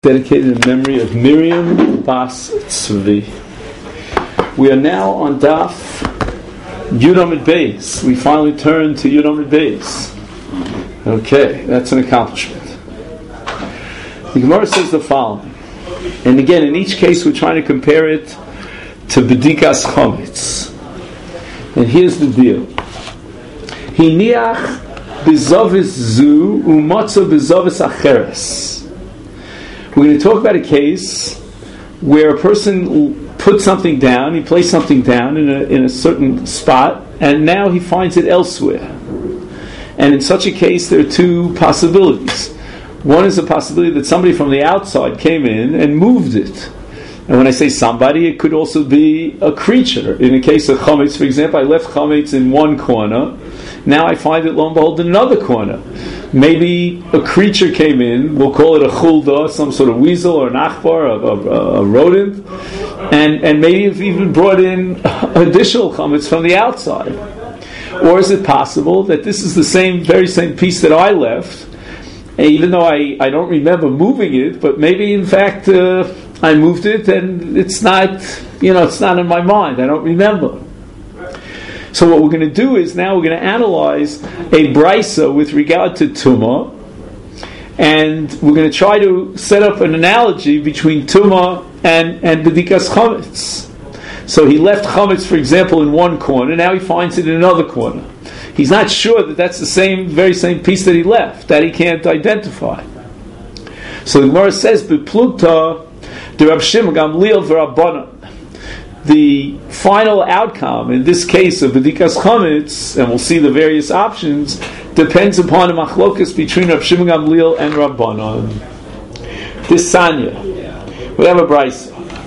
Dedicated in memory of Miriam Bas Tzvi. We are now on Daf Yud Amud Beis. We finally turn to Yud Amud Beis. Okay, that's an accomplishment. The Gemara says the following, and again, in each case, we're trying to compare it to Bedikas Chometz. And here's the deal: Hiniach bizavis zu umatza bizavis acheres. We're going to talk about a case where a person put something down, he placed something down in a certain spot, and now he finds it elsewhere. And in such a case, there are two possibilities. One is a possibility that somebody from the outside came in and moved it. And when I say somebody, it could also be a creature. In the case of chametz, for example, I left chametz in one corner. Now I find it, lo and behold, in another corner. Maybe a creature came in, we'll call it a chulda, some sort of weasel or an achbar, a rodent, and maybe have even brought in additional chametz from the outside. Or is it possible that this is the very same piece that I left, even though I don't remember moving it, but maybe in fact I moved it and it's not in my mind, I don't remember. So what we're going to do is now we're going to analyze a brisa with regard to tumah, and we're going to try to set up an analogy between tumah and bedikas chametz. So he left chametz, for example, in one corner. Now he finds it in another corner. He's not sure that that's the very same piece that he left, that he can't identify. So the Gemara says, "Beplugta de Rab Shimon Gamliel v'Rabbanan." The final outcome, in this case of Bedikas Chametz, and we'll see the various options, depends upon a machlokas between Rab Shimon Gamliel and Rabbanan. This Sanya, we have a brisa.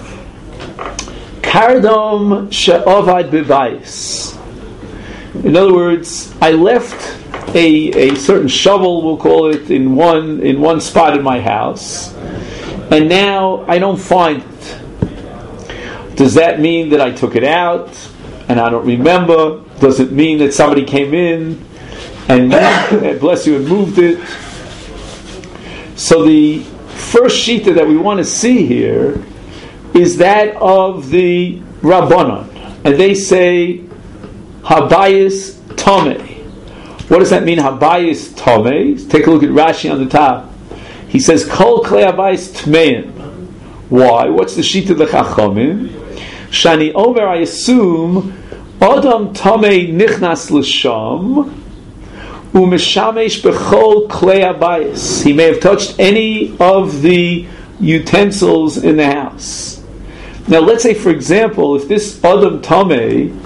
Kardom she'ovad bebayis. In other words, I left a certain shovel, we'll call it, in one spot in my house, and now I don't find it. Does that mean that I took it out and I don't remember? Does it mean that somebody came in and bless you, and moved it? So the first shita that we want to see here is that of the Rabbanan, and they say habayis tameh. What does that mean, habayis tameh? Take a look at Rashi on the top. He says kol klei habayis tmeim. Why? What's the shita of the Chachamim? Shani Omer, I assume, Adam Tamei Nichnas L'Sham Umeshamesh Bechol Klei Habayis. He may have touched any of the utensils in the house. Now, let's say, for example, if this Adam Tamei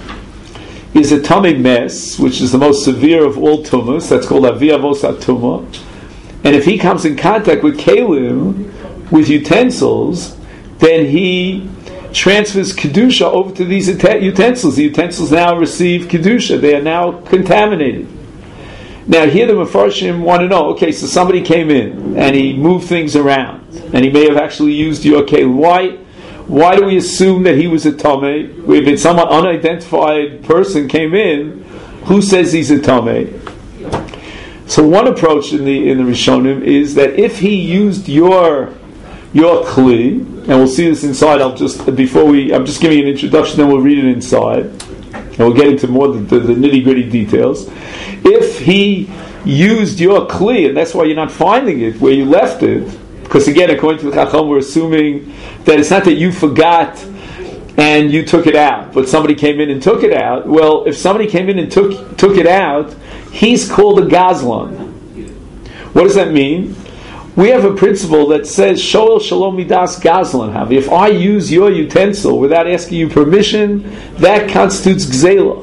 is a Tamei Mes, which is the most severe of all tumas, that's called Avi Avos HaTumah, and if he comes in contact with Kalim, with utensils, then he transfers kedusha over to these utensils. The utensils now receive kedusha; they are now contaminated. Now, here the Mefarshim want to know: okay, so somebody came in and he moved things around, and he may have actually used your kelim. Why do we assume that he was a tamei? If some unidentified person came in, who says he's a tamei? So, one approach in the Rishonim is that if he used your kli, and we'll see this inside. I'm just giving an introduction, then we'll read it inside, and we'll get into more the nitty gritty details. If he used your kli, and that's why you're not finding it where you left it, because again, according to the Chacham, we're assuming that it's not that you forgot and you took it out, but somebody came in and took it out. Well, if somebody came in and took it out, he's called a gazlan. What does that mean? We have a principle that says Shoel Shalom Midas Gazlan Havi. If I use your utensil without asking you permission, that constitutes Gzela.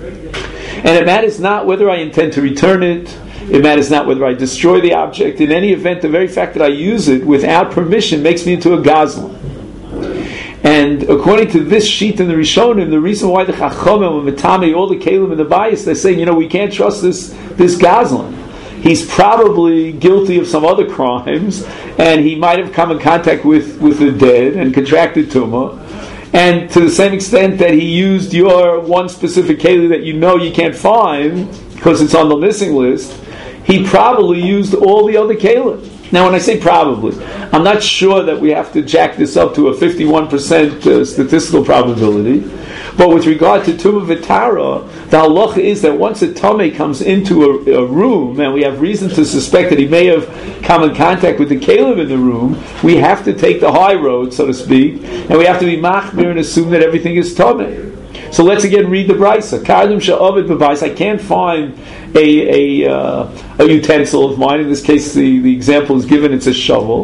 And it matters not whether I intend to return it, it matters not whether I destroy the object. In any event, the very fact that I use it without permission makes me into a Gazlan. And according to this sheet in the Rishonim, the reason why the Chachamim and Metame, all the Kalim and the Bayis, they're saying, we can't trust this Gazlan. He's probably guilty of some other crimes, and he might have come in contact with the dead and contracted tumah. And to the same extent that he used your one specific keli that you can't find because it's on the missing list, he probably used all the other keli. Now, when I say probably, I'm not sure that we have to jack this up to a 51% statistical probability. But with regard to Tumah V'Tara, the halacha is that once a Tomei comes into a room, and we have reason to suspect that he may have come in contact with the Caleb in the room, we have to take the high road, so to speak, and we have to be machmir and assume that everything is Tomei. So let's again read the Brisa. Kardim she'ovid b'bayis. I can't find a utensil of mine. In this case, the example is given. It's a shovel,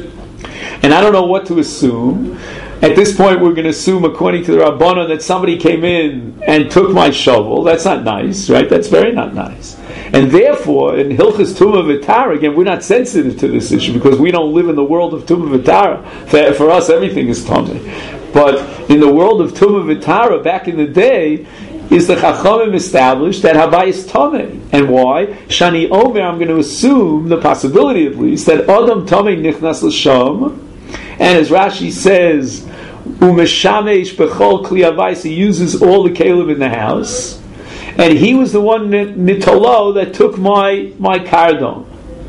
and I don't know what to assume. At this point, we're going to assume, according to the Rabbanon, that somebody came in and took my shovel. That's not nice, right? That's very not nice. And therefore, in Hilchas Tumah V'Tara, again, we're not sensitive to this issue because we don't live in the world of Tumah V'Tara. For us, everything is Tumah. But in the world of Tumah V'Tara, back in the day, is the Chachamim established that Havai is Tomei. And why? Shani Omer, I'm going to assume, the possibility at least, that Adam Tomei Nichnas L'Sham. And as Rashi says, Umeshamesh Bechol Kli Havai, he uses all the Caleb in the house. And he was the one Nitolo that took my kardon.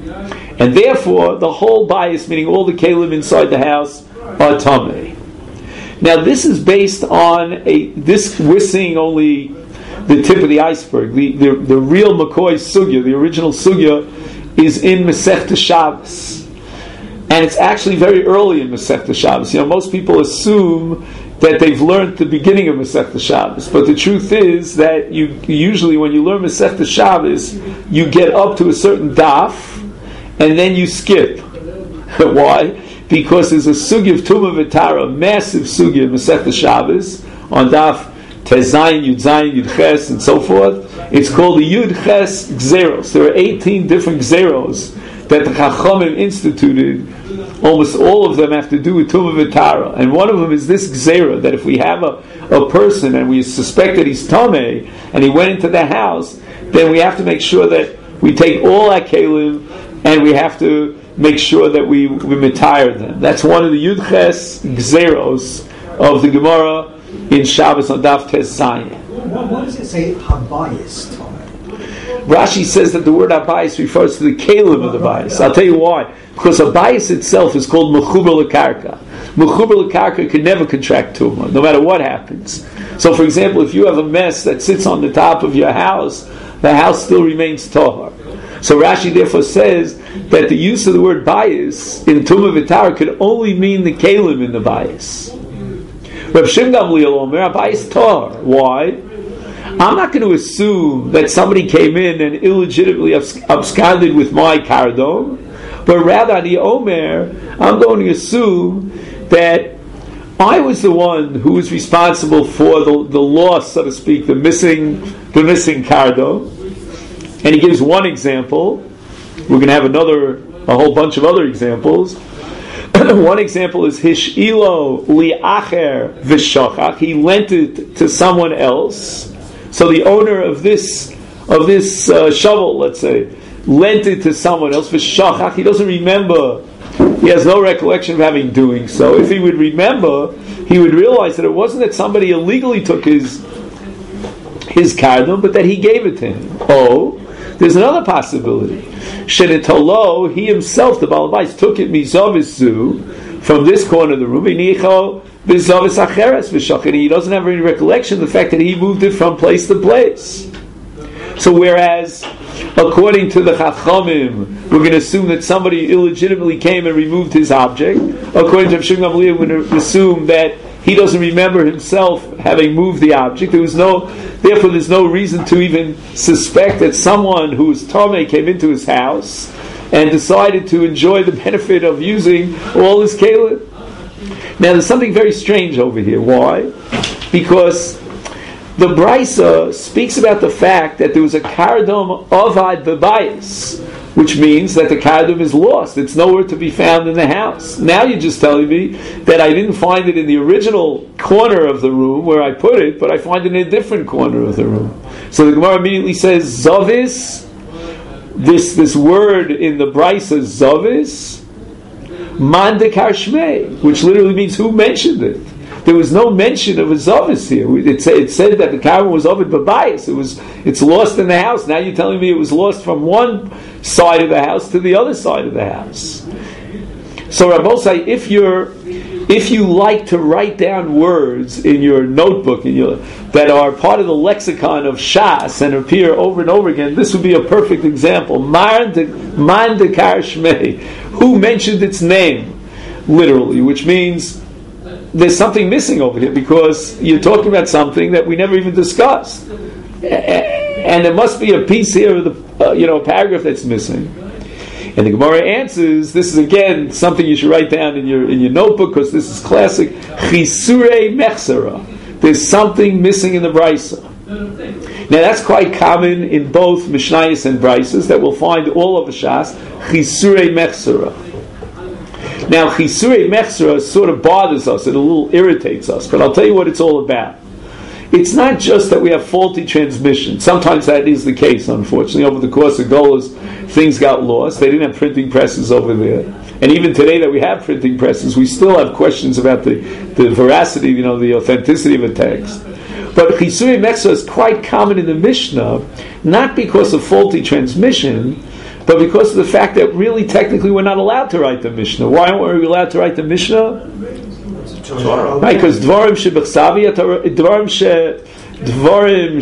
And therefore, the whole bias, meaning all the Caleb inside the house, are Tomei. Now, this is based on we're seeing only the tip of the iceberg. The real McCoy Sugya, the original Sugya, is in Masechta Shabbos. And it's actually very early in Masechta Shabbos. Most people assume that they've learned the beginning of Masechta Shabbos. But the truth is that you usually, when you learn Masechta Shabbos, you get up to a certain daf, and then you skip. Why? Because there's a sugya of Tumah V'Tara, a massive sugya in Masechta Shabbos, on daf Tezayin, Yud Zayin, Yud Ches, and so forth. It's called the Yud Ches Gzeros. There are 18 different Gzeros that the Chachamim instituted. Almost all of them have to do with Tumah V'Tara. And one of them is this Gzera, that if we have a person and we suspect that he's Tomei, and he went into the house, then we have to make sure that we take all our Kalim, and we have to make sure that we retire them. That's one of the Yudches Gzeros of the Gemara in Shabbos on Daf Tes Zayin. What does it say, Habayis, Tomei? Rashi says that the word Habayis refers to the Kalim of the Bayis. I'll tell you why. Because a Bayis itself is called Mechuber L'Karka. Mechuber L'Karka can never contract Tumah, no matter what happens. So, for example, if you have a mess that sits on the top of your house, the house still remains Tahar. So Rashi therefore says that the use of the word Bayis in Tumah V'Tara could only mean the Kalim in the Bayis. Reb Shimon Gamliel Omer, Bayis Tahar. Why? I'm not going to assume that somebody came in and illegitimately absconded with my kardon, but rather on the Omer, I'm going to assume that I was the one who was responsible for the loss, so to speak, the missing kardon. And he gives one example. We're going to have a whole bunch of other examples. One example is Hish'ilo li'acher v'shachach. He lent it to someone else. So the owner of this shovel, let's say, lent it to someone else. V'shachach. He doesn't remember. He has no recollection of having doing so. If he would remember, he would realize that it wasn't that somebody illegally took his kardon, but that he gave it to him. There's another possibility. Shenitolo, he himself, the Baal Bayis, took it mizavisu from this corner of the room. And he doesn't have any recollection of the fact that he moved it from place to place. So whereas, according to the Chachamim, we're going to assume that somebody illegitimately came and removed his object. According to Rav Shimon Gamliel, we're going to assume that he doesn't remember himself having moved the object. Therefore, there's no reason to even suspect that someone who was Tomei came into his house and decided to enjoy the benefit of using all his kalim. Now, there's something very strange over here. Why? Because the Brisa speaks about the fact that there was a kardom avad b'bayis, which means that the kardom is lost. It's nowhere to be found in the house. Now you're just telling me that I didn't find it in the original corner of the room where I put it, but I find it in a different corner of the room. So the Gemara immediately says, Zavis, this word in the Brisa, Zavis, Mandekar Shmei, which literally means who mentioned it. there was no mention of a Zavis here. It said that the carbon was Ovid Babayis. It's lost in the house. Now you're telling me it was lost from one side of the house to the other side of the house. So Rabbosai, if you like to write down words in your notebook that are part of the lexicon of Shas and appear over and over again, this would be a perfect example. Man dekar shmei, who mentioned its name, literally, which means there's something missing over here because you're talking about something that we never even discussed, and there must be a piece here of the a paragraph that's missing. And the Gemara answers, this is again something you should write down in your notebook because this is classic. Chisurei mechsera. There's something missing in the Brisa. Now that's quite common in both Mishnayos and Brisas that we'll find all over Shas. Chisurei mechsera. Now Chisurei mechsera sort of bothers us. It a little irritates us. But I'll tell you what it's all about. It's not just that we have faulty transmission. Sometimes that is the case, unfortunately. Over the course of Golas, things got lost. They didn't have printing presses over there. And even today that we have printing presses, we still have questions about the veracity, the authenticity of a text. But Chisurei mechsera is quite common in the Mishnah, not because of faulty transmission, but because of the fact that really technically we're not allowed to write the Mishnah. Why aren't we allowed to write the Mishnah? Right, because dvarim shebechsav, dvarim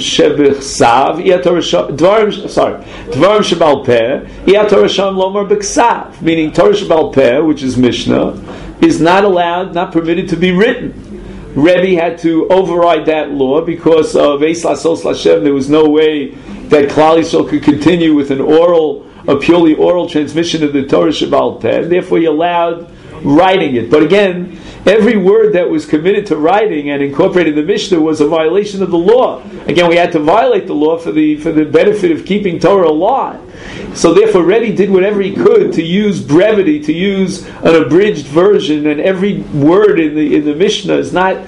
shebal peh, lomar bechsav, meaning Torah shebal peh, which is Mishnah, is not allowed, not permitted to be written. Rebbe had to override that law because of Eis Lasos Lashem. There was no way that Klal Yisrael could continue with a purely oral transmission of the Torah shebal peh, and therefore he allowed writing it. But again, every word that was committed to writing and incorporated in the Mishnah was a violation of the law. Again, we had to violate the law for the benefit of keeping Torah alive. So therefore, Rebbe did whatever he could to use brevity, to use an abridged version, and every word in the Mishnah is not,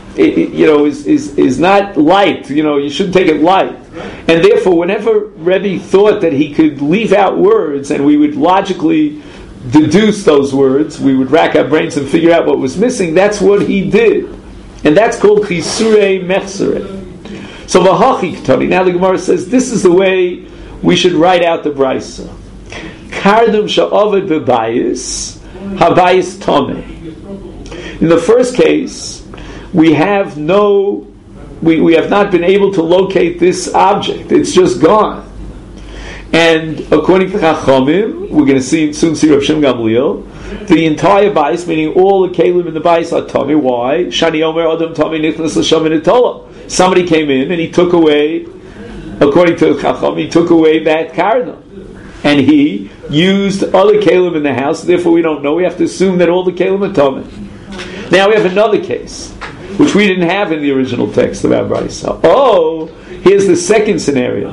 is not light. You shouldn't take it light. And therefore, whenever Rebbe thought that he could leave out words, and we would logically deduce those words, we would rack our brains and figure out what was missing. That's what he did, and that's called chisurei mechsere. So v'hachi ktani. Now the Gemara says this is the way we should write out the brisa. Kardum sha'ovid b'bayis habayis tomei. In the first case, we have not been able to locate this object. It's just gone. And according to Chachamim, we're going to soon see Rav Shem Gamliel, the entire bayis, meaning all the kelim in the bayis, are tummy. Why? Shani Omer Adam Tummy Nichnas L'Sham Nitola. Somebody came in and he took away, according to Chacham, he took away that karna, and he used other kelim in the house. Therefore, we don't know. We have to assume that all the kelim are tummy. Now we have another case, which we didn't have in the original text of our brisa. Here's the second scenario.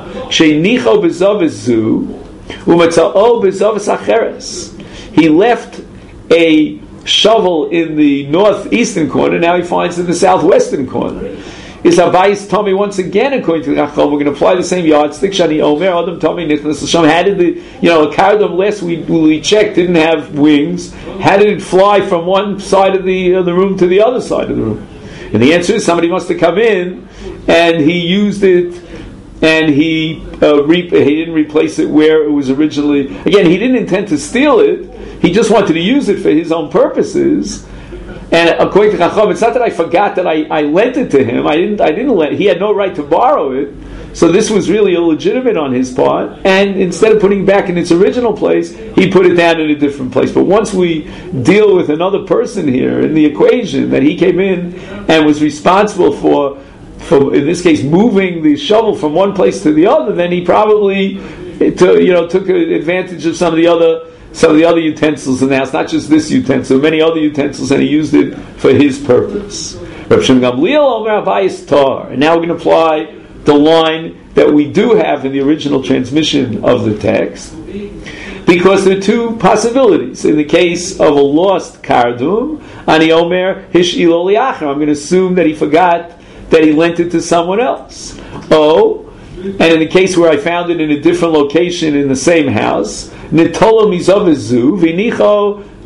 He left a shovel in the northeastern corner, now he finds it in the southwestern corner. Is Abayis Tommy once again, according to Chacham, we're going to apply the same yardstick. Shani Omer Adam Tommy Nichnas L'Sham. How did a kardom last we checked didn't have wings? How did it fly from one side of the room to the other side of the room? And the answer is somebody must have come in and he used it, and he didn't replace it where it was originally. Again, he didn't intend to steal it; he just wanted to use it for his own purposes. And according to Chacham, it's not that I forgot that I lent it to him. I didn't lend. He had no right to borrow it. So this was really illegitimate on his part. And instead of putting it back in its original place, he put it down in a different place. But once we deal with another person here in the equation, that he came in and was responsible for in this case moving the shovel from one place to the other, then he probably took advantage of some of the other utensils in the house, not just this utensil, many other utensils, and he used it for his purpose. Rav Shem Gamliel Omer Abayis Tar. And now we're going to apply the line that we do have in the original transmission of the text, because there are two possibilities. In the case of a lost kardum, Ani Omer Hish'ilo Liachar, I'm going to assume that he forgot that he lent it to someone else. And in the case where I found it in a different location in the same house, Nitolo Mizavizu Vinicho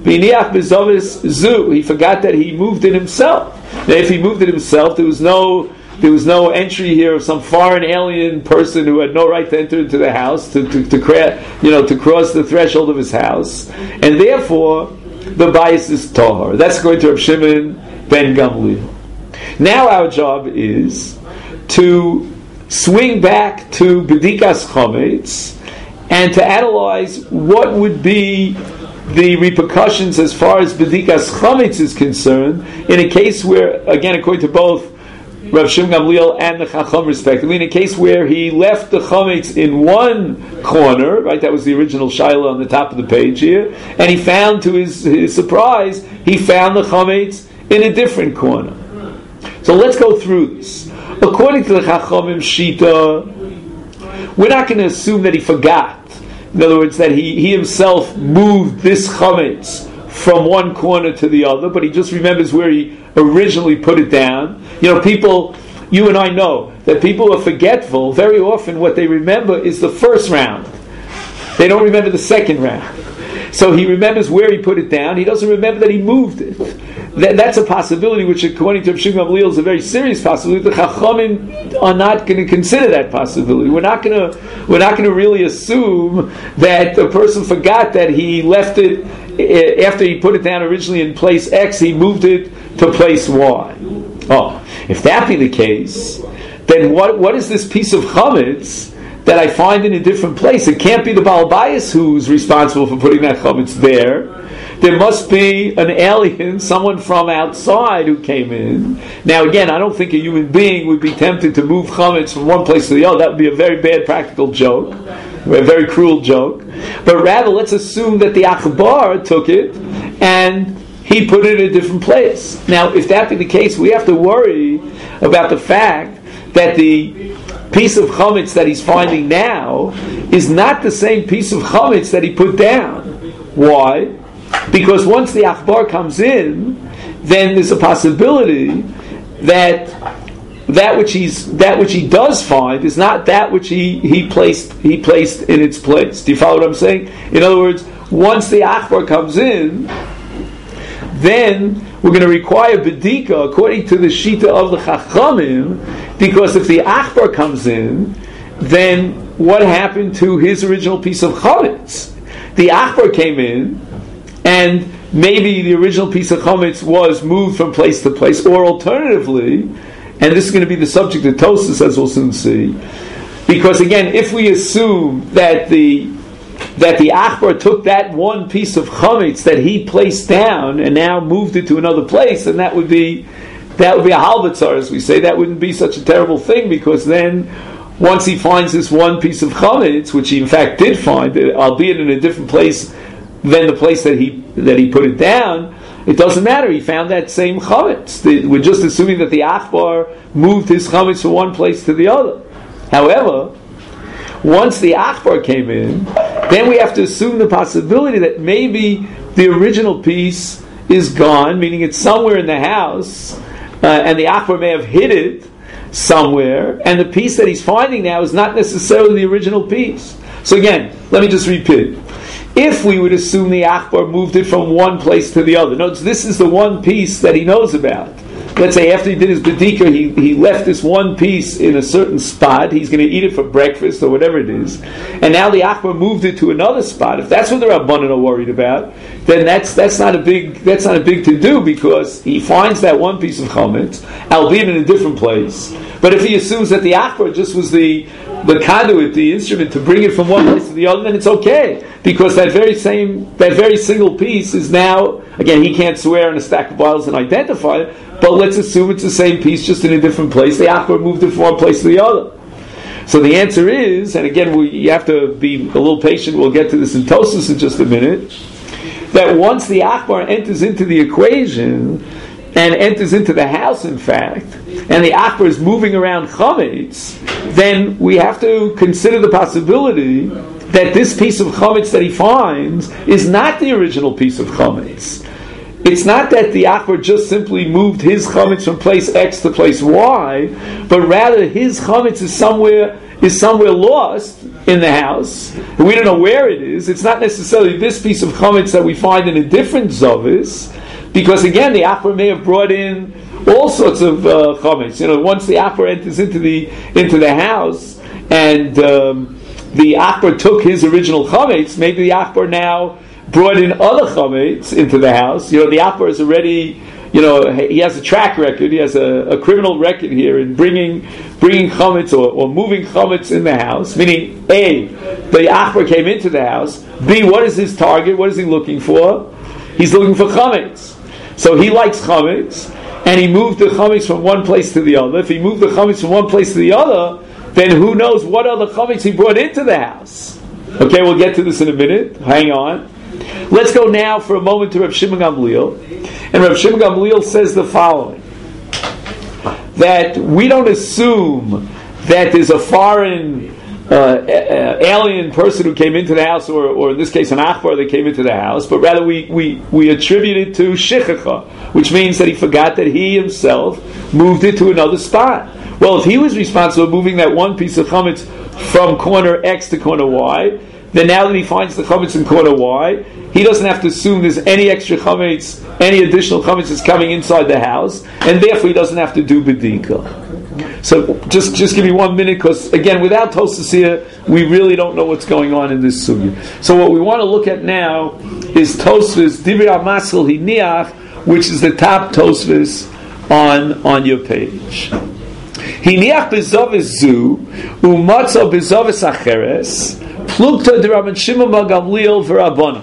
V'iniach bezovis zu. He forgot that he moved it himself. Now, if he moved it himself, there was no entry here of some foreign alien person who had no right to enter into the house to cross the threshold of his house, and therefore the bias is tahor. That's going to Rav Shimon ben Gamliel. Now our job is to swing back to B'dikas Chometz and to analyze what would be the repercussions as far as B'dikas Chometz is concerned in a case where, again, according to both Rav Shimon Gamliel and the Chacham respectively, in a case where he left the Chometz in one corner, right, that was the original Shaila on the top of the page here, and he found, to his surprise, he found the Chometz in a different corner. So let's go through this. According to the Chachamim Shita, we're not going to assume that he forgot. In other words, that he himself moved this chametz from one corner to the other, but he just remembers where he originally put it down. You know, people, you and I know that people are forgetful. Very often what they remember is the first round. They don't remember the second round. So he remembers where he put it down. He doesn't remember that he moved it. That's a possibility, which according to Rav Shimon Gamliel is a very serious possibility. The Chachamim are not going to consider that possibility. We're not going to really assume that the person forgot that he left it after he put it down originally in place X. He moved it to place Y. Oh, if that be the case, then what is this piece of chametz that I find in a different place? It can't be the Baal Bayis who's responsible for putting that chametz there. There must be an alien, someone from outside who came in. Now again, I don't think a human being would be tempted to move chametz from one place to the other. That would be a very bad practical joke, a very cruel joke. But rather, let's assume that the Achbar took it and he put it in a different place. Now, if that be the case, we have to worry about the fact that the piece of chametz that he's finding now is not the same piece of chametz that he put down. Why? Because once the Achbar comes in, then there's a possibility that which he does find is not that which he placed in its place. Do you follow what I'm saying? In other words, once the Achbar comes in, then we're going to require B'dika according to the Shita of the Chachamim, because if the Achbar comes in, then what happened to his original piece of chametz? The Achbar came in, and maybe the original piece of chametz was moved from place to place, or alternatively, and this is going to be the subject of Tosfos, as we'll soon see, because again, if we assume that the Achbar took that one piece of chametz that he placed down and now moved it to another place, then that would be a halbatzar, as we say. That wouldn't be such a terrible thing, because then once he finds this one piece of chametz, which he in fact did find, albeit in a different place than the place that he put it down, it doesn't matter. He found that same chametz. We're just assuming that the Achbar moved his chametz from one place to the other. However, once the Achbar came in, then we have to assume the possibility that maybe the original piece is gone, meaning it's somewhere in the house, and the Achbar may have hid it somewhere, and the piece that he's finding now is not necessarily the original piece. So again, let me just repeat. If we would assume the Achbar moved it from one place to the other, notice this is the one piece that he knows about. Let's say after he did his B'dika, he left this one piece in a certain spot. He's going to eat it for breakfast or whatever it is. And now the Achbar moved it to another spot. If that's what the Rabbanan are worried about, then that's not a big to do, because he finds that one piece of chametz, albeit in a different place. But if he assumes that the Achbar just was the conduit, the instrument to bring it from one place to the other, then it's okay, because that very single piece is now, again, he can't swear on a stack of bottles and identify it, but let's assume it's the same piece, just in a different place. The Achbar moved it from one place to the other. So the answer is, and again, you have to be a little patient, we'll get to this in Tosfos in just a minute, that once the Achbar enters into the equation, and enters into the house, in fact, and the Achbar is moving around chametz, then we have to consider the possibility that this piece of chametz that he finds is not the original piece of chametz. It's not that the Achbar just simply moved his chametz from place X to place Y, but rather his chametz is somewhere is somewhere lost in the house, and we don't know where it is, it's not necessarily this piece of chametz that we find in a different zavis, because again, the Achbar may have brought in all sorts of chametz. Once the Achbar enters into the house, and the Achbar took his original chametz, maybe the Achbar now brought in other chametz into the house. The Achbar is already, he has a track record, he has a criminal record here in bringing chametz or moving chametz in the house, meaning A, the Achbar came into the house, B, what is his target, what is he looking for? He's looking for chametz. So he likes chametz, and he moved the chametz from one place to the other. If he moved the chametz from one place to the other, then who knows what other chametz he brought into the house. Okay, we'll get to this in a minute. Hang on. Let's go now for a moment to Rav Shimon Gamliel. And Rav Shimon Gamliel says the following, that we don't assume that there's a foreign alien person who came into the house, or in this case an Achbar that came into the house, but rather we attribute it to Shechicha, which means that he forgot that he himself moved it to another spot. Well, if he was responsible for moving that one piece of chametz from corner X to corner Y, then now that he finds the chametz in corner Y, he doesn't have to assume there's any extra chametz, any additional chametz is coming inside the house, and therefore he doesn't have to do bedika. So just give me 1 minute, because again, without Tosfos here, we really don't know what's going on in this sugya. So what we want to look at now is Tosfos Divrei HaMaskil Hiniach, which is the top Tosfos on your page. Hiniach bezovis zu umatzo bezovis acheres plukta de Rabban Shimon bar Gamliel v'Rabbanan.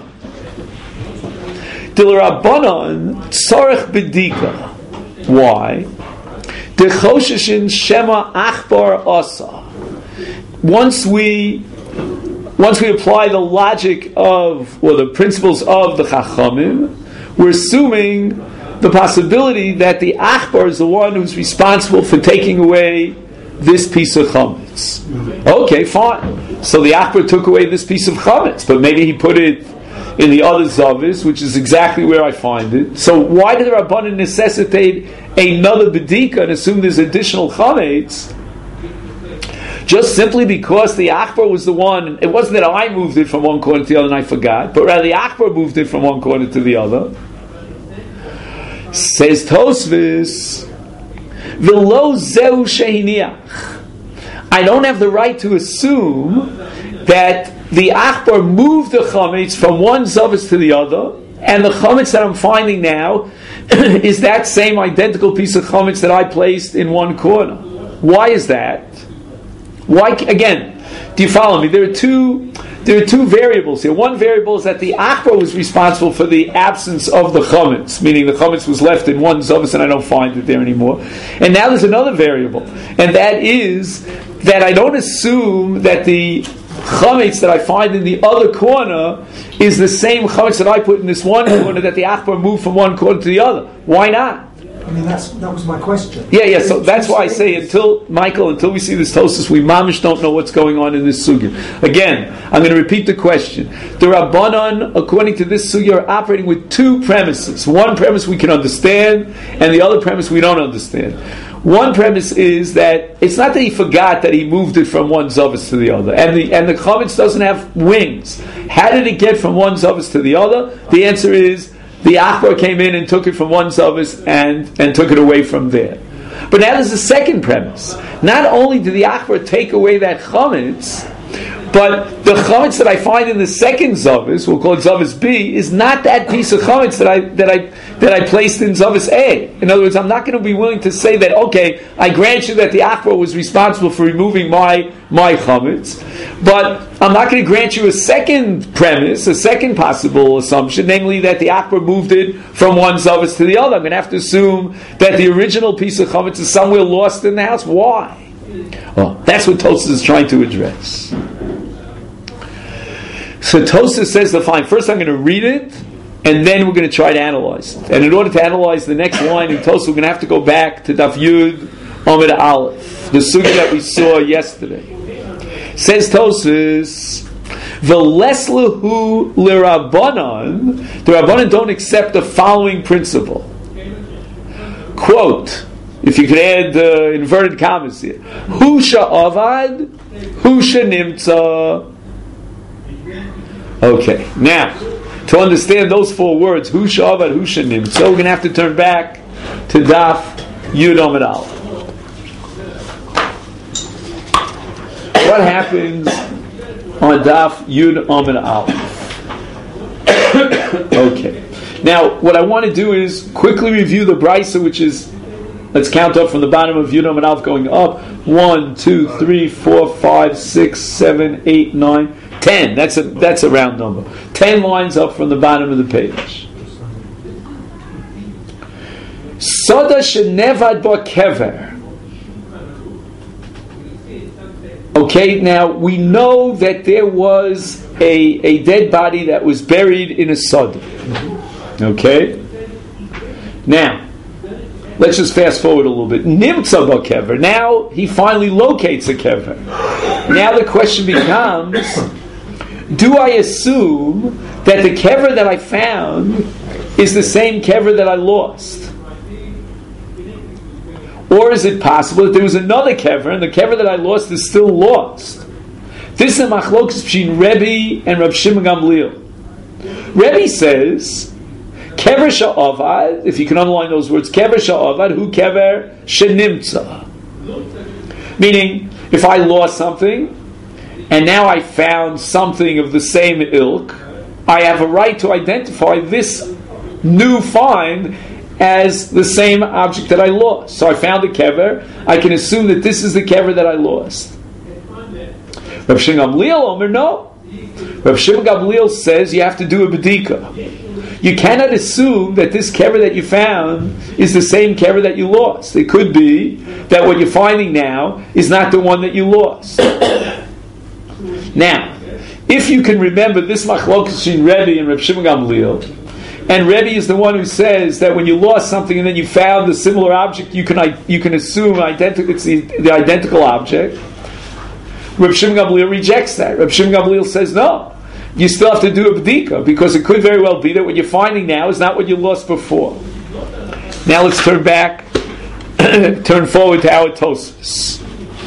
De Rabbanan tzorech bedika. Why? De chosheshin shema achbar asa. Once we apply the logic of, or the principles of the Chachamim, we're assuming the possibility that the Achbar is the one who's responsible for taking away this piece of chametz. Okay, fine. So the Achbar took away this piece of chametz, but maybe he put it in the other zavis, which is exactly where I find it. So why did the Rabbanan necessitate another bedika and assume there's additional chametz? Just simply because the Achbar was the one. It wasn't that I moved it from one corner to the other and I forgot, but rather the Achbar moved it from one corner to the other. Says Tosfos, V'lo zeu shehiniach. I don't have the right to assume that the Achbar moved the chametz from one zavis to the other, and the chametz that I'm finding now is that same identical piece of chametz that I placed in one corner. Why is that? Why again? Do you follow me? There are two variables here. One variable is that the Achbar was responsible for the absence of the chametz, meaning the chametz was left in one zavis and I don't find it there anymore. And now there's another variable, and that is that I don't assume that the chametz that I find in the other corner is the same chametz that I put in this one corner that the Achbar moved from one corner to the other. Why not? I mean, that was my question. Yeah. So that's why I say until we see this Tosfos, we mamish don't know what's going on in this sugya. Again, I'm going to repeat the question. The Rabbanan, according to this sugya, are operating with two premises. One premise we can understand, and the other premise we don't understand. One premise is that it's not that he forgot that he moved it from one zavis to the other, and the chametz doesn't have wings. How did it get from one zavis to the other? The answer is the Achbar came in and took it from one zavis and took it away from there. But now there's a second premise. Not only did the Achbar take away that chametz, but the chametz that I find in the second zavis, we'll call it zavis B, is not that piece of chametz that I placed in zavis A. In other words, I'm not going to be willing to say that, okay, I grant you that the Achbar was responsible for removing my chametz, but I'm not going to grant you a second premise, a second possible assumption, namely that the Achbar moved it from one zavis to the other. I'm going to have to assume that the original piece of chametz is somewhere lost in the house. Why? Well, that's what Tosfos is trying to address. So Tosfos says the fine. First I'm going to read it, and then we're going to try to analyze it. And in order to analyze the next line in Tosfos, we're going to have to go back to Daf Yud Amud Aleph, the sugya that we saw yesterday. Says Tosfos, V'leslahu l'Rabbanan, the Rabbanan don't accept the following principle. Quote, if you could add inverted commas here, Hu sha'avad, Hu shenimtza. Okay, now, to understand those four words, Hu sha'avad, Hu shenimtza, we're going to have to turn back to Daf Yud Amud Aleph. What happens on Daf Yud Amud Aleph? Okay. Now, what I want to do is quickly review the Brisa, which is, let's count up from the bottom of Yud Amud Aleph going up. 1, 2, 3, 4, 5, 6, 7, 8, 9, 10. That's a round number. 10 lines up from the bottom of the page. Soda shenevad bo kever. Okay, now we know that there was a dead body that was buried in a soda. Okay? Now, let's just fast forward a little bit. Nimtza bo kever. Now, he finally locates a kever. Now the question becomes, do I assume that the kever that I found is the same kever that I lost? Or is it possible that there was another kever, and the kever that I lost is still lost? This is a machlokas between Rebbe and Rav Shimon Gamliel. Rebbe says, kever sha'avad, if you can underline those words, kever sha'avad, hu kever shenimtza. Meaning, if I lost something, and now I found something of the same ilk, I have a right to identify this new find as the same object that I lost. So I found a kever, I can assume that this is the kever that I lost. Rav Shimon Gamliel Omer, no. Rav Shimon Gamliel says you have to do a bedika. You cannot assume that this kever that you found is the same kever that you lost. It could be that what you're finding now is not the one that you lost. Now, if you can remember this machlokas between Rebbe and Rav Shimon Gamliel, and Rebbe is the one who says that when you lost something and then you found a similar object, you can assume it's the identical object. Rav Shimon Gamliel rejects that. Rav Shimon Gamliel says no. You still have to do a b'dika, because it could very well be that what you're finding now is not what you lost before. Now let's turn forward to our Tosfos.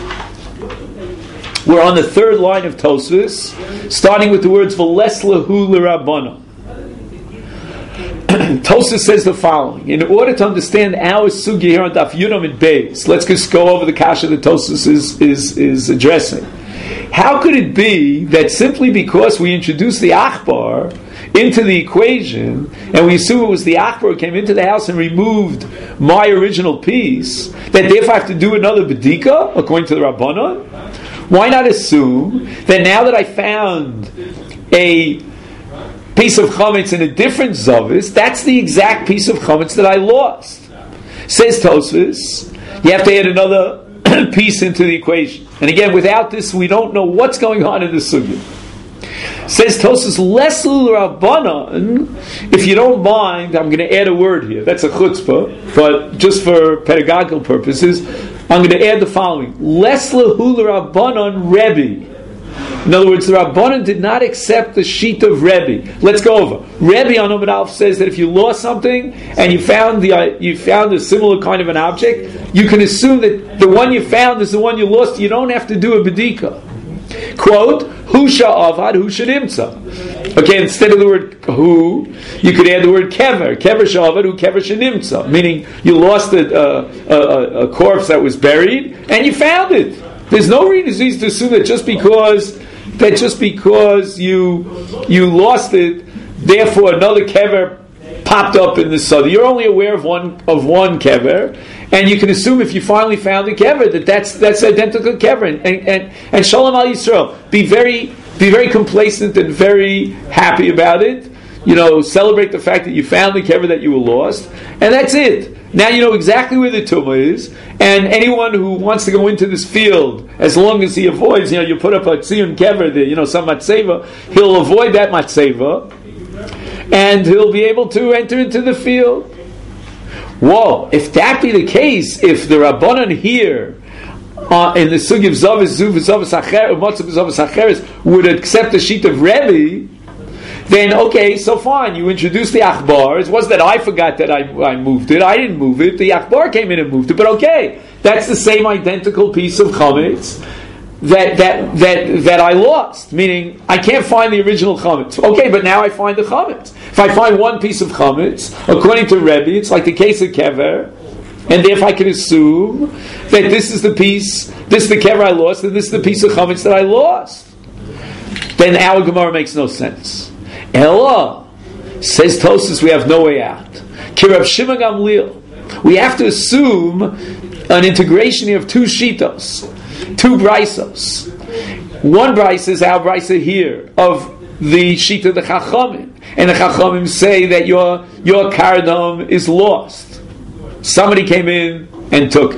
We're on the third line of Tosfos, starting with the words V'les lehu l'Rabbanan. Tosfos says the following: in order to understand our sugya here on Daf Yud Amud Beis, let's just go over the kasha that Tosfos is addressing. How could it be that simply because we introduced the Achbar into the equation, and we assume it was the Achbar who came into the house and removed my original piece, that therefore I have to do another bedika, according to the Rabbanon? Why not assume that now that I found a piece of chametz in a different zavis, that's the exact piece of chametz that I lost? Says Tosfos, you have to add another piece into the equation. And again, without this, we don't know what's going on in the sugya. Says Tosfos, Lesul Rabbanan, if you don't mind, I'm going to add a word here. That's a chutzpah, but just for pedagogical purposes, I'm going to add the following. Leslahu Rabbanan Rebbe. In other words, the Rabbanan did not accept the sheet of Rebbe. Let's go over. Rebbe on Amud Aleph says that if you lost something and you found a similar kind of an object, you can assume that the one you found is the one you lost. You don't have to do a bedika. Quote, Hu sha'avad, Hu shenimtza. Okay, instead of the word Hu, you could add the word Kever. Kever sha'avad, Hu kever shenimtza. Meaning, you lost a corpse that was buried, and you found it. There's no reason to assume that just because you lost it, therefore another kever popped up in the soda. You're only aware of one kever, and you can assume if you finally found a kever that's identical kever. And Shalom Al Yisrael, be very complacent and very happy about it. Celebrate the fact that you found the kever that you were lost, and that's it. Now you know exactly where the tumah is, and anyone who wants to go into this field, as long as he avoids, you put up a tziyun kever there, some matzeva, he'll avoid that matzeva, and he'll be able to enter into the field. Whoa! If that be the case, if the Rabbanan here in the sugi of Zavas Acheres would accept the sheet of Rebbe, then okay, so fine, you introduced the achbar. It wasn't that I forgot that I moved it. I didn't move it. The achbar came in and moved it. But okay, that's the same identical piece of chametz that I lost. Meaning, I can't find the original chametz. Okay, but now I find the chametz. If I find one piece of chametz, according to Rebbe, it's like the case of kever, and therefore I can assume that this is the piece, this is the kever I lost, and this is the piece of chametz that I lost. Then our Gemara makes no sense. Ella, says Tosfos, we have no way out. Kirav Shimon Gamliel. We have to assume an integration here of two shitos, two brisos. One brisa is our brisa here of the shita of the Chachamim, and the Chachamim say that your kardom is lost. Somebody came in and took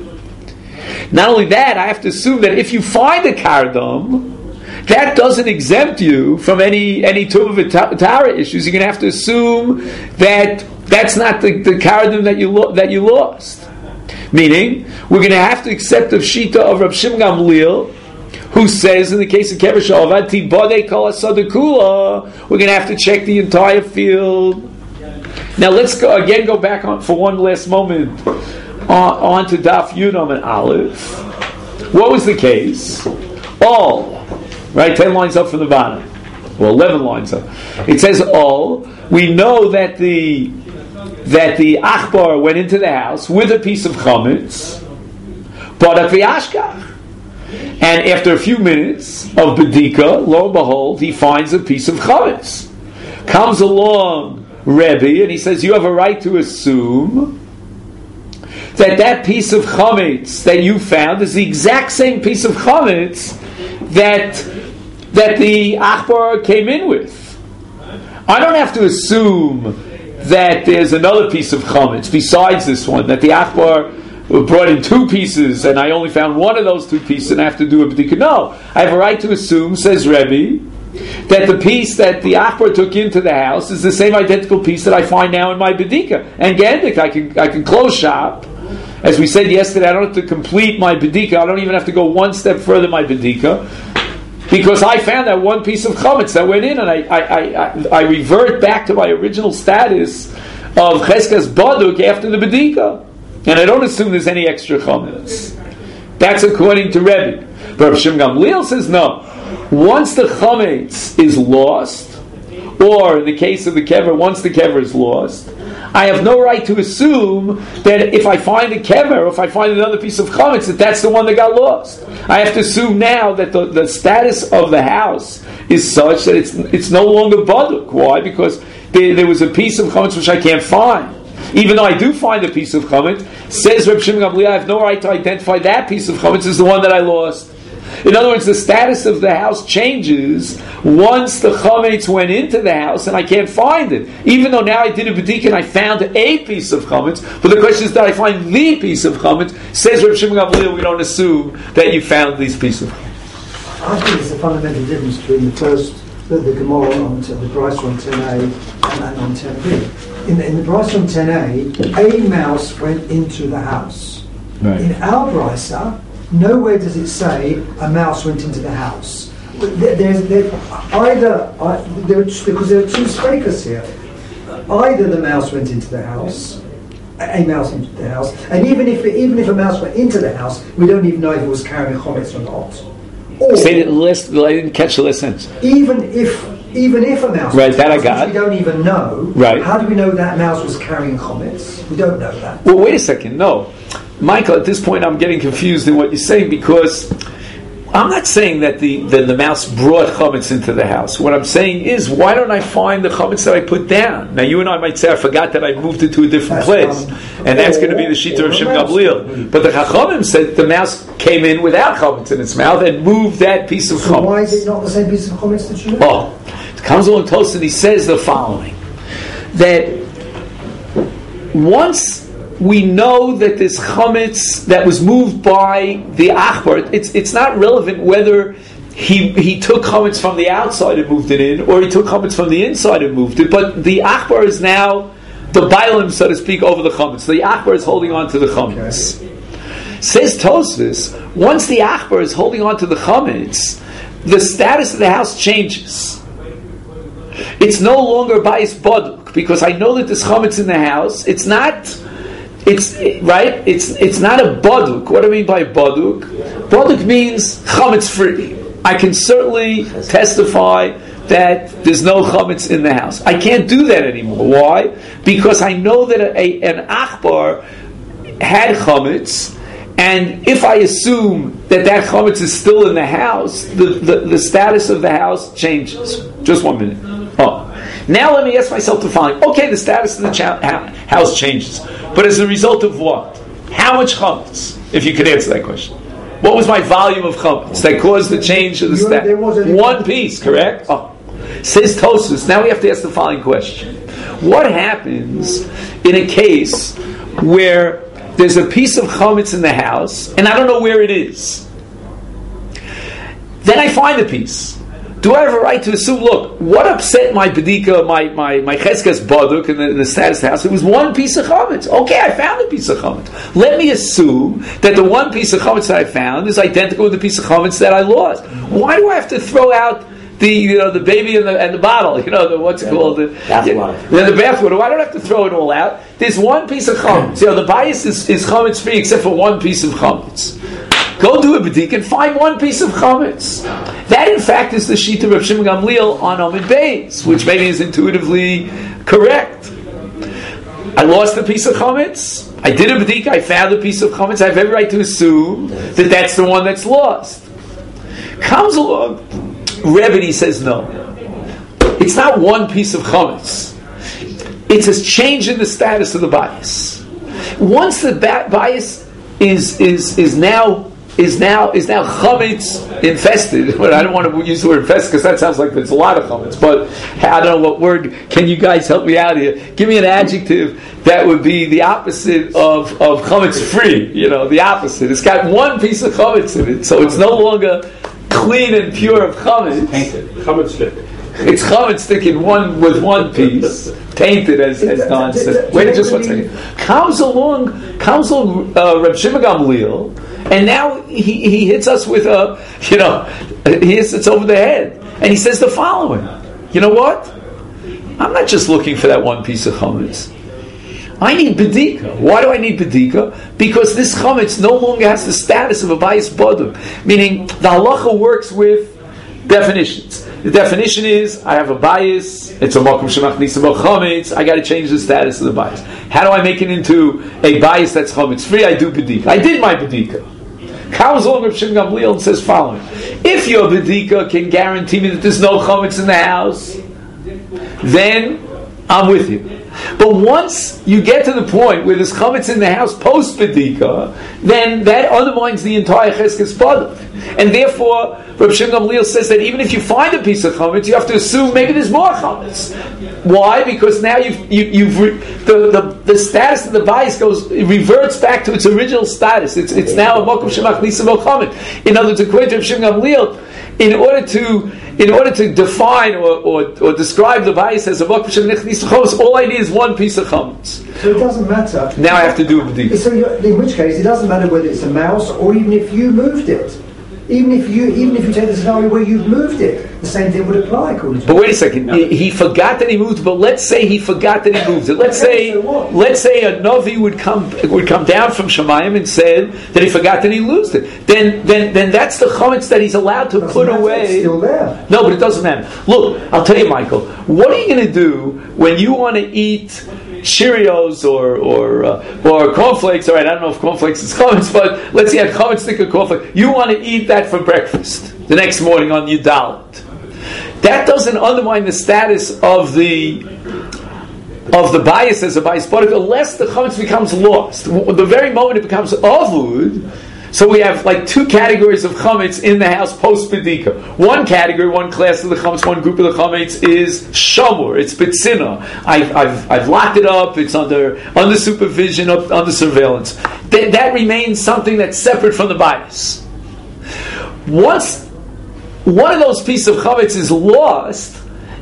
it. Not only that, I have to assume that if you find a kardom, that doesn't exempt you from any Tuva Tara issues. You're going to have to assume that that's not the kardom that you lost. Meaning, we're going to have to accept the shita of Rav Shimon Gamliel, who says in the case of Kever Sha'avad Tibodei Kol HaSadakula, we're going to have to check the entire field. Now let's go back on for one last moment on to Daf Yudam and Aleph. What was the case? All. Right, 10 lines up from the bottom. Well, 11 lines up. It says all. We know that the Achbar went into the house with a piece of chametz, but at v'yashkach. And after a few minutes of bedika, lo and behold, he finds a piece of chametz. Comes along Rebbe, and he says, you have a right to assume that piece of chametz that you found is the exact same piece of chametz that the Achbar came in with. I don't have to assume that there's another piece of chametz besides this one, that the Achbar brought in two pieces and I only found one of those two pieces and I have to do a b'dika. No, I have a right to assume, says Rebbe, that the piece that the Achbar took into the house is the same identical piece that I find now in my b'dika. And Gendik, I can close shop. As we said yesterday, I don't have to complete my b'dika. I don't even have to go one step further in my b'dika, because I found that one piece of chametz that went in, and I revert back to my original status of cheskas baduk after the b'dika, and I don't assume there's any extra chametz. That's according to Rebbe. But Rav Shimon Gamliel says no. Once the chametz is lost, or in the case of the kever, once the kever is lost, I have no right to assume that if I find a kever, or if I find another piece of chametz, that's the one that got lost. I have to assume now that the status of the house is such that it's no longer baduk. Why? Because there was a piece of chametz which I can't find. Even though I do find a piece of chametz, says Reb Shimon Gamliel, I have no right to identify that piece of chametz as the one that I lost. In other words, the status of the house changes once the chametz went into the house and I can't find it. Even though now I did a b'dika and I found a piece of chametz, but the question is, did I find the piece of chametz? Says Reb Shimon Gamliel, we don't assume that you found these pieces of chametz. I think there's a fundamental difference between the Gemara on the Brisa on 10a and on 10b. In the Brisa on 10a, a mouse went into the house. Right. In our Brisa, nowhere does it say a mouse went into the house. Because there are two speakers here. Either the mouse went into the house, a mouse into the house, and even if a mouse went into the house, we don't even know if it was carrying a chametz or not. Or, say the list. I didn't catch the last sentence. Even if a mouse, right, that I got. We don't even know. Right. How do we know that mouse was carrying chametz? We don't know that. Well, wait a second. No, Michael. At this point, I'm getting confused in what you're saying, because I'm not saying that the mouse brought chametz into the house. What I'm saying is, why don't I find the chametz that I put down? Now, you and I might say, I forgot that I moved it to a different place, and that's going to be the shita of Shimon Gamliel. But the Chachamim said the mouse came in without chametz in its mouth and moved that piece of chametz. So why is it not the same piece of chametz that you know? Oh, it comes along Tosfos and he says the following: that once we know that this chametz that was moved by the Achbar, it's not relevant whether he took chametz from the outside and moved it in, or he took chametz from the inside and moved it, but the Achbar is now the bailim, so to speak, over the chametz. The Achbar is holding on to the chametz. Okay. Says Tosfos, once the Achbar is holding on to the chametz, the status of the house changes. it's no longer bias baduk, because I know that there's chametz in the house. It's not a baduk. What do I mean by baduk? Baduk means chametz free. I can certainly testify that there's no chametz in the house. I can't do that anymore. Why? Because I know that an achbar had chametz, and if I assume that chametz is still in the house, the status of the house changes. Just 1 minute. Now let me ask myself the following. Okay, the status of the house changes. But as a result of what? How much chametz? If you could answer that question. What was my volume of chametz that caused the change of the status? 1 piece, correct? Says Tosfos. Now we have to ask the following question. What happens in a case where there's a piece of chametz in the house, and I don't know where it is? Then I find the piece. Do I have a right to assume, look, what upset my bedika, my cheskas baduk in the status of the house? It was 1 piece of chametz. Okay, I found a piece of chametz. Let me assume that the 1 piece of chametz that I found is identical with the piece of chametz that I lost. Why do I have to throw out the baby and the bottle? What's it called? The bathwater. Why don't I have to throw it all out? There's 1 piece of chametz. The bias is chametz free except for 1 piece of chametz. Go do a bedika and find 1 piece of chametz. That, in fact, is the shita of Shimon Gamliel on Amid Beis, which maybe is intuitively correct. I lost a piece of chametz. I did a bedika. I found a piece of chametz. I have every right to assume that that's the one that's lost. Comes along Rebbe, he says no. It's not 1 piece of chametz. It's a change in the status of the bias. Once the bias is now chametz infested. But I don't want to use the word infested because that sounds like there's a lot of chametz. But I don't know what word. Can you guys help me out here? Give me an adjective that would be the opposite of chametz free. The opposite. It's got 1 piece of chametz in it, so it's no longer clean and pure of chametz. Tainted. Chametz stick. It's chametz sticking with 1 piece, tainted as Don said. Wait just 1 second. Comes along Reb Shimon Gamliel, and now he hits us with he hits us over the head, and he says the following. You know what? I'm not just looking for that 1 piece of chametz. I need bedika. Why do I need bedika? Because this chametz no longer has the status of a bias baduk. Meaning, the halacha works with definitions. The definition is, I have a bias, it's a makom shemachnisim chametz, I got to change the status of the bias. How do I make it into a bias that's chametz free? I do bedika. I did my bedika. Comes along Reb Shimon Gamliel and says following. If your bedika can guarantee me that there's no chametz in the house, then I'm with you. But once you get to the point where there's chametz in the house post bedika, then that undermines the entire cheskes baduk, and therefore Reb Shimon Gamliel says that even if you find a piece of chametz, you have to assume maybe there's more chametz. Why? Because now the status of the bias reverts back to its original status. It's now a makom shemachnisim chametz. In other words, according to Reb Shimon Gamliel, in order to define or describe the bias as a makom shemachnisim chametz, all I need is 1 piece of chametz. So it doesn't matter. Now I have to do a bedika. So in which case, it doesn't matter whether it's a mouse or even if you moved it. Even if you take the scenario where you've moved it, the same thing would apply according to. But wait a second. No. He forgot that he moved. But let's say he forgot that he moved it. Let's say a Navi would come down from Shemayim and said that he forgot that he lost it. Then that's the chametz that he's allowed to put away. It's still there. No, but it doesn't matter. Look, I'll tell you, Michael. What are you going to do when you want to eat Cheerios or cornflakes? All right, I don't know if cornflakes is chametz, but let's say a chametz stick of cornflakes. You want to eat that for breakfast the next morning on your dalit. That doesn't undermine the status of the bias as a bias baduk unless the chametz becomes lost. The very moment it becomes avud. So we have like 2 categories of chametz in the house post bedika. One category, one class of the chametz, one group of the chametz is shamur. It's betzina. I've locked it up. It's under supervision, under surveillance. That remains something that's separate from the bias. Once one of those pieces of chametz is lost,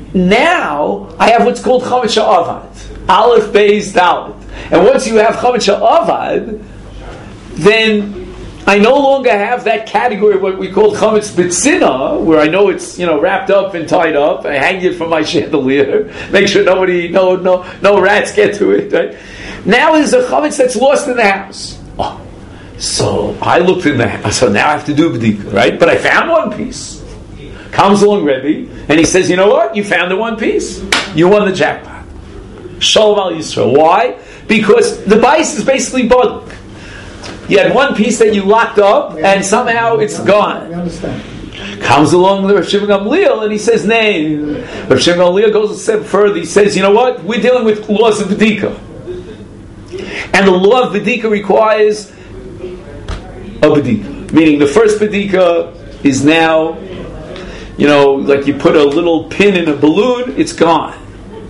now I have what's called chametz sha'avad, aleph, beis, dalet. And once you have chametz sha'avad, then I no longer have that category of what we call chametz b'tzina, where I know it's wrapped up and tied up. I hang it from my chandelier, make sure no rats get to it. Right? Now there's a chametz that's lost in the house. Oh. So I looked in the house. So now I have to do b'dika, right? But I found one piece. Comes along Rebbe, and he says, you know what? You found the one piece. You won the jackpot. Shalom al Yisrael. Why? Because the bais is basically bodlik. You had one piece that you locked up, and somehow it's gone. We understand. Comes along the Rav Shimon Gamliel, and he says, nay. Rav Shimon Gamliel goes a step further. He says, you know what? We're dealing with laws of b'dika. And the law of b'dika requires a b'dika. Meaning the first b'dika is now, like you put a little pin in a balloon, it's gone.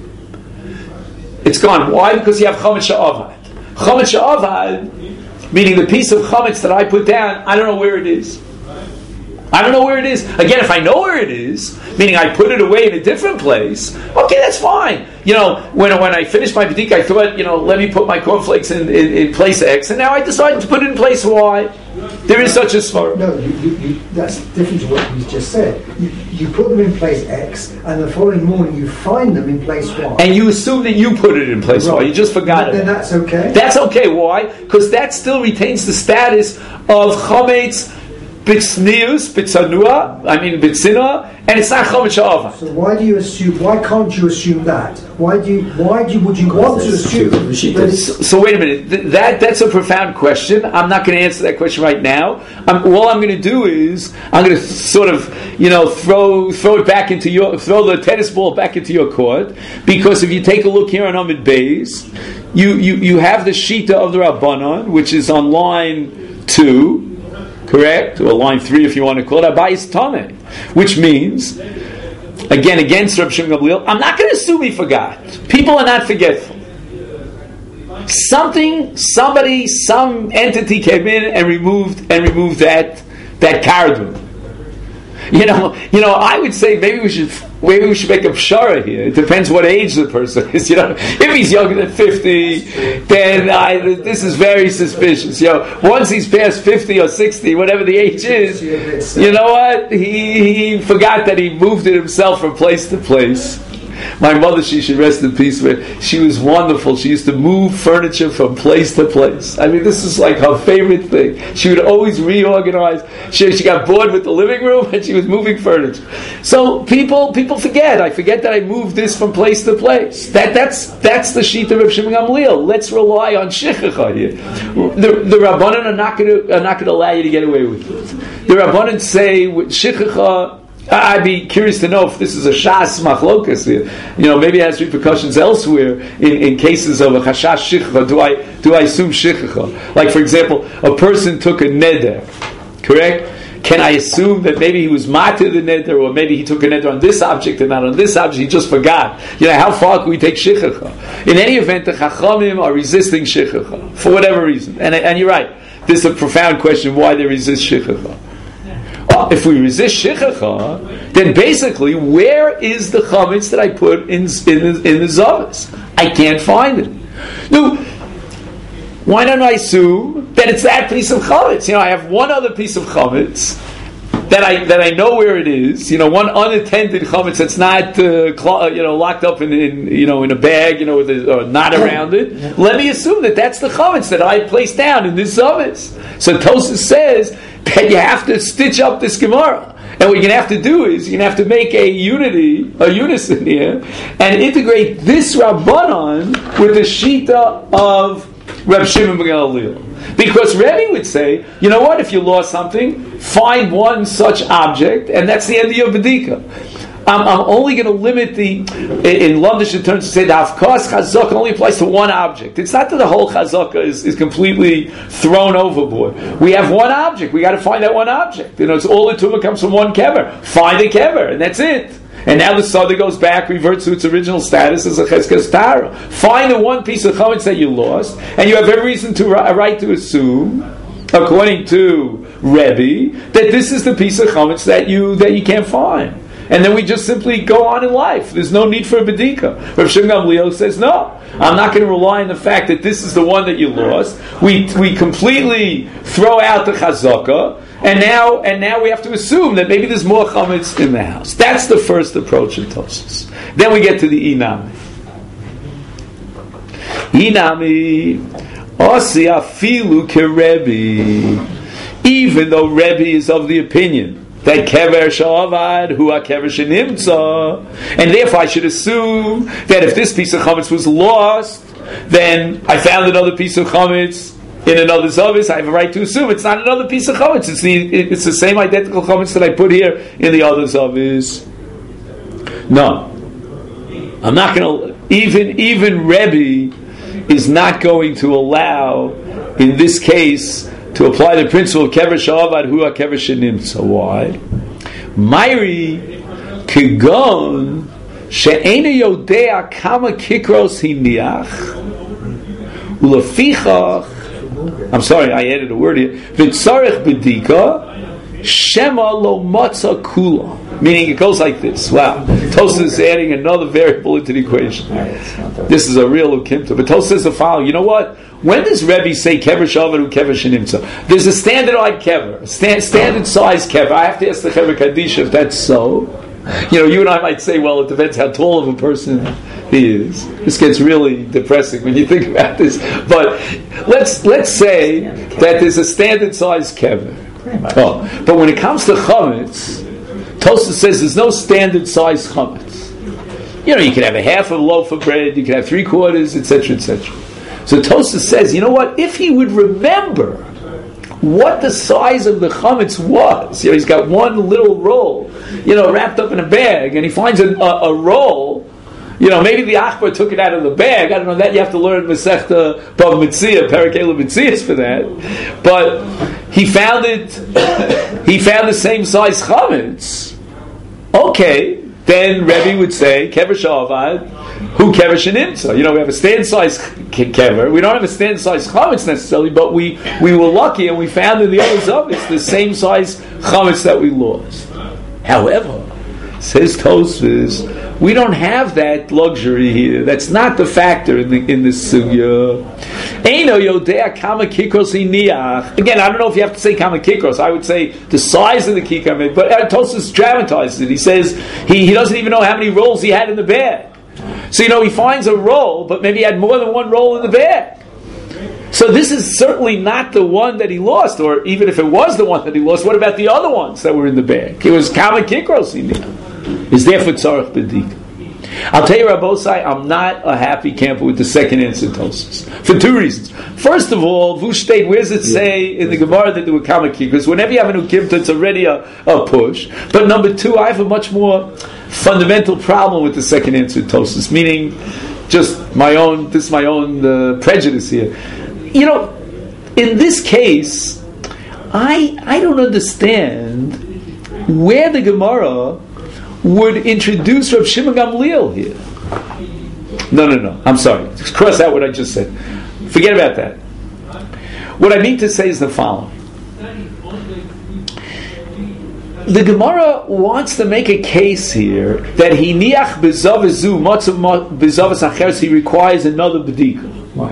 It's gone. Why? Because you have chametz she'avad. Chametz she'avad, meaning the piece of chametz that I put down, I don't know where it is. I don't know where it is. Again, if I know where it is, meaning I put it away in a different place, okay, that's fine. When I finished my b'dika, I thought, let me put my cornflakes in place X, and now I decided to put it in place Y. There is such a svara. No, that's different to what you just said. You put them in place X, and the following morning you find them in place Y. And you assume that you put it in place Y. You just forgot it. Then that's okay? That's okay. Why? Because that still retains the status of chametz b'tznius, b'tzanua, b'tzina, and it's not chametz she'avad. So why do you assume? Why can't you assume that? Would you want to assume that? So wait a minute. That's a profound question. I'm not going to answer that question right now. All I'm going to do is I'm going to sort of throw it back into throw the tennis ball back into your court, because if you take a look here on Amud Beis, you have the shita of the Rabbanon, which is on line 2. Correct? Or line 3 if you want to call it, Abayis Tameh. Which means, again, against Reb Shimon Gamliel, I'm not going to assume he forgot. People are not forgetful. Somebody, some entity came in and removed that cardboard. I would say maybe we should make a pshara here. It depends what age the person is. If he's younger than 50, then this is very suspicious. Once he's past 50 or 60, whatever the age is, you know what? He forgot that he moved it himself from place to place. My mother, she should rest in peace, she was wonderful. She used to move furniture from place to place. This is like her favorite thing. She would always reorganize. She got bored with the living room and she was moving furniture. So people forget. I forget that I moved this from place to place. That's the sheet of Reb Shimon Gamliel. Let's rely on shichacha here. The Rabbanan are not going to allow you to get away with it. The Rabbanan say with shichacha, I'd be curious to know if this is a shas machlokas here. Maybe it has repercussions elsewhere in cases of a chashash shichacha. Do I assume shichacha? Like, for example, a person took a neder, correct? Can I assume that maybe he was matir the neder, or maybe he took a neder on this object and not on this object? He just forgot. How far can we take shichacha? In any event, the chachamim are resisting shichacha for whatever reason. And you're right. This is a profound question: why they resist shichacha? If we resist shichacha, then basically, where is the chametz that I put in the zavas? I can't find it. No, why don't I assume that it's that piece of chametz? I have one other piece of chametz that I know where it is. One unattended chametz that's not locked up in a bag, with a knot around it. Let me assume that that's the chametz that I placed down in this zavas. So Tosas says that you have to stitch up this Gemara. And what you're going to have to do is you're going to have to make a unison here, and integrate this Rabbanon with the Shita of Reb Shimon ben Gamliel. Because Rebbe would say, you know what, if you lost something, find one such object, and that's the end of your B'dika. I'm only going to limit in London terms to say the Hafkas Chazaka only applies to one object. It's not that the whole Chazaka is completely thrown overboard. We have one object. We got to find that one object. It's all the tumah comes from one kever. Find the kever, and that's it. And now the Sada goes back, reverts to its original status as a Cheskes Tara. Find the one piece of chametz that you lost, and you have every reason right to assume, according to Rebbe, that this is the piece of chametz that you can't find. and then we just simply go on in life. There's no need for a bedika. Rav Shimon Gamliel says, no, I'm not going to rely on the fact that this is the one that you lost. We completely throw out the chazaka, and now we have to assume that maybe there's more chametz in the house. That's the first approach of Tosfos. Then we get to the inami. Inami osi afilu kerebi. Even though Rebbe is of the opinion that kever shavad hu kever shenimtza, and therefore I should assume that if this piece of chametz was lost, then I found another piece of chametz in another zavis. I have a right to assume it's not another piece of chametz. It's the same identical chametz that I put here in the other zavis. No, I'm not going to. Even Rebbe is not going to allow, in this case, to apply the principle of kever shavad hu kever shenimtza. Why? Mayri kegon she'ena yodea kama kikros hiniach ulefichach. I'm sorry, I added a word here. V'tzarech bedika shema lo matza kula. Meaning it goes like this. Wow. Tosfos is adding another variable into the equation. This is a real ukimta. But Tosfos says the following. You know what? When does Rebbe say kever shavad hu kever shenimtza? There's a standardized kever, standard size kever. I have to ask the Chevra Kadisha if that's so. You know, you and I might say, well, it depends how tall of a person he is. This gets really depressing when you think about this. But let's say that there's a standard size kever. Oh, but when it comes to chametz, Tosfos says there's no standard size chametz. You know, you can have a half of a loaf of bread, you can have 3/4, etc., etc. So Tosfos says, you know what? If he would remember what the size of the chametz was, you know, he's got one little roll, you know, wrapped up in a bag, and he finds a roll. You know, maybe the Achbar took it out of the bag. I don't know, that you have to learn Masechta Bava Metzia, Parakela Metzias for that. But he found the same size chametz. Okay, then Rebbe would say, kever shavad hu kever shenimtza. You know, we have a standard size kever. We don't have a standard size chametz necessarily, but we were lucky and we found in the other zavis the same size chametz that we lost. However, says Tosfos, we don't have that luxury here. That's not the factor in this sugya. Eino yodea kama kikros hiniach. Again, I don't know if you have to say kama kikros. I would say the size of the kikar, but Tosfos dramatizes it. He says he doesn't even know how many rolls he had in the bag. So, you know, he finds a roll, but maybe he had more than one roll in the bag. So this is certainly not the one that he lost, or even if it was the one that he lost, what about the other ones that were in the bag? It was kama kikros hiniach. Is therefore tzarech b'dika. I'll tell you, Rabbosai, I'm not a happy camper with the second answer, Tosfos, for two reasons. First of all, Vushtate, where does it say in the Gemara that there were kama kikros? Whenever you have an ukimta, it's already a push. But number two, I have a much more fundamental problem with the second answer, Tosfos, meaning just my own prejudice here. You know, in this case, I don't understand where the Gemara would introduce Rav Shimon Gamliel here. No. I'm sorry. Just cross out what I just said. Forget about that. What I mean to say is the following. The Gemara wants to make a case here that hiniach bezavizu matzav bezavas acheres, he requires another bedika. Why?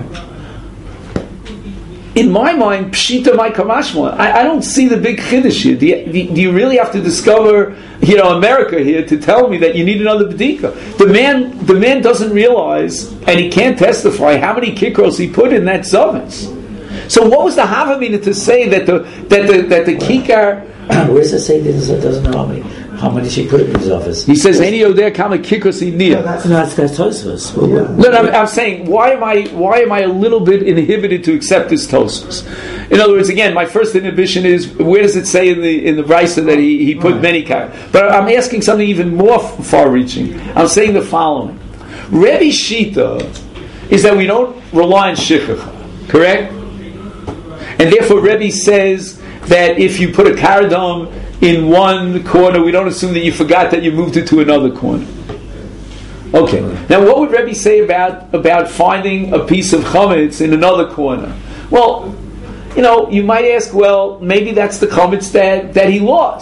In my mind, pshita my kamashma. I don't see the big chiddush here. Do you really have to discover, you know, America here to tell me that you need another bedika? The man doesn't realize, and he can't testify how many kikros he put in that zavis. So what was the Havamina to say that the kikar? Where does it say this? It doesn't know how many she put in his office. He says, "Any odeh kama kikros inia." That's Tosfos. No, I'm saying, why am I a little bit inhibited to accept this Tosfos? In other words, again, my first inhibition is, where does it say in the Brisa that he put many kikros? But I'm asking something even more far-reaching. I'm saying the following: Rebbe Shita is that we don't rely on shichacha, correct? And therefore, Rebbe says that if you put a kardom in one corner, we don't assume that you forgot that you moved it to another corner. Okay. Now, what would Rebbe say about finding a piece of chametz in another corner? Well, you know, you might ask, well, maybe that's the chametz that he lost.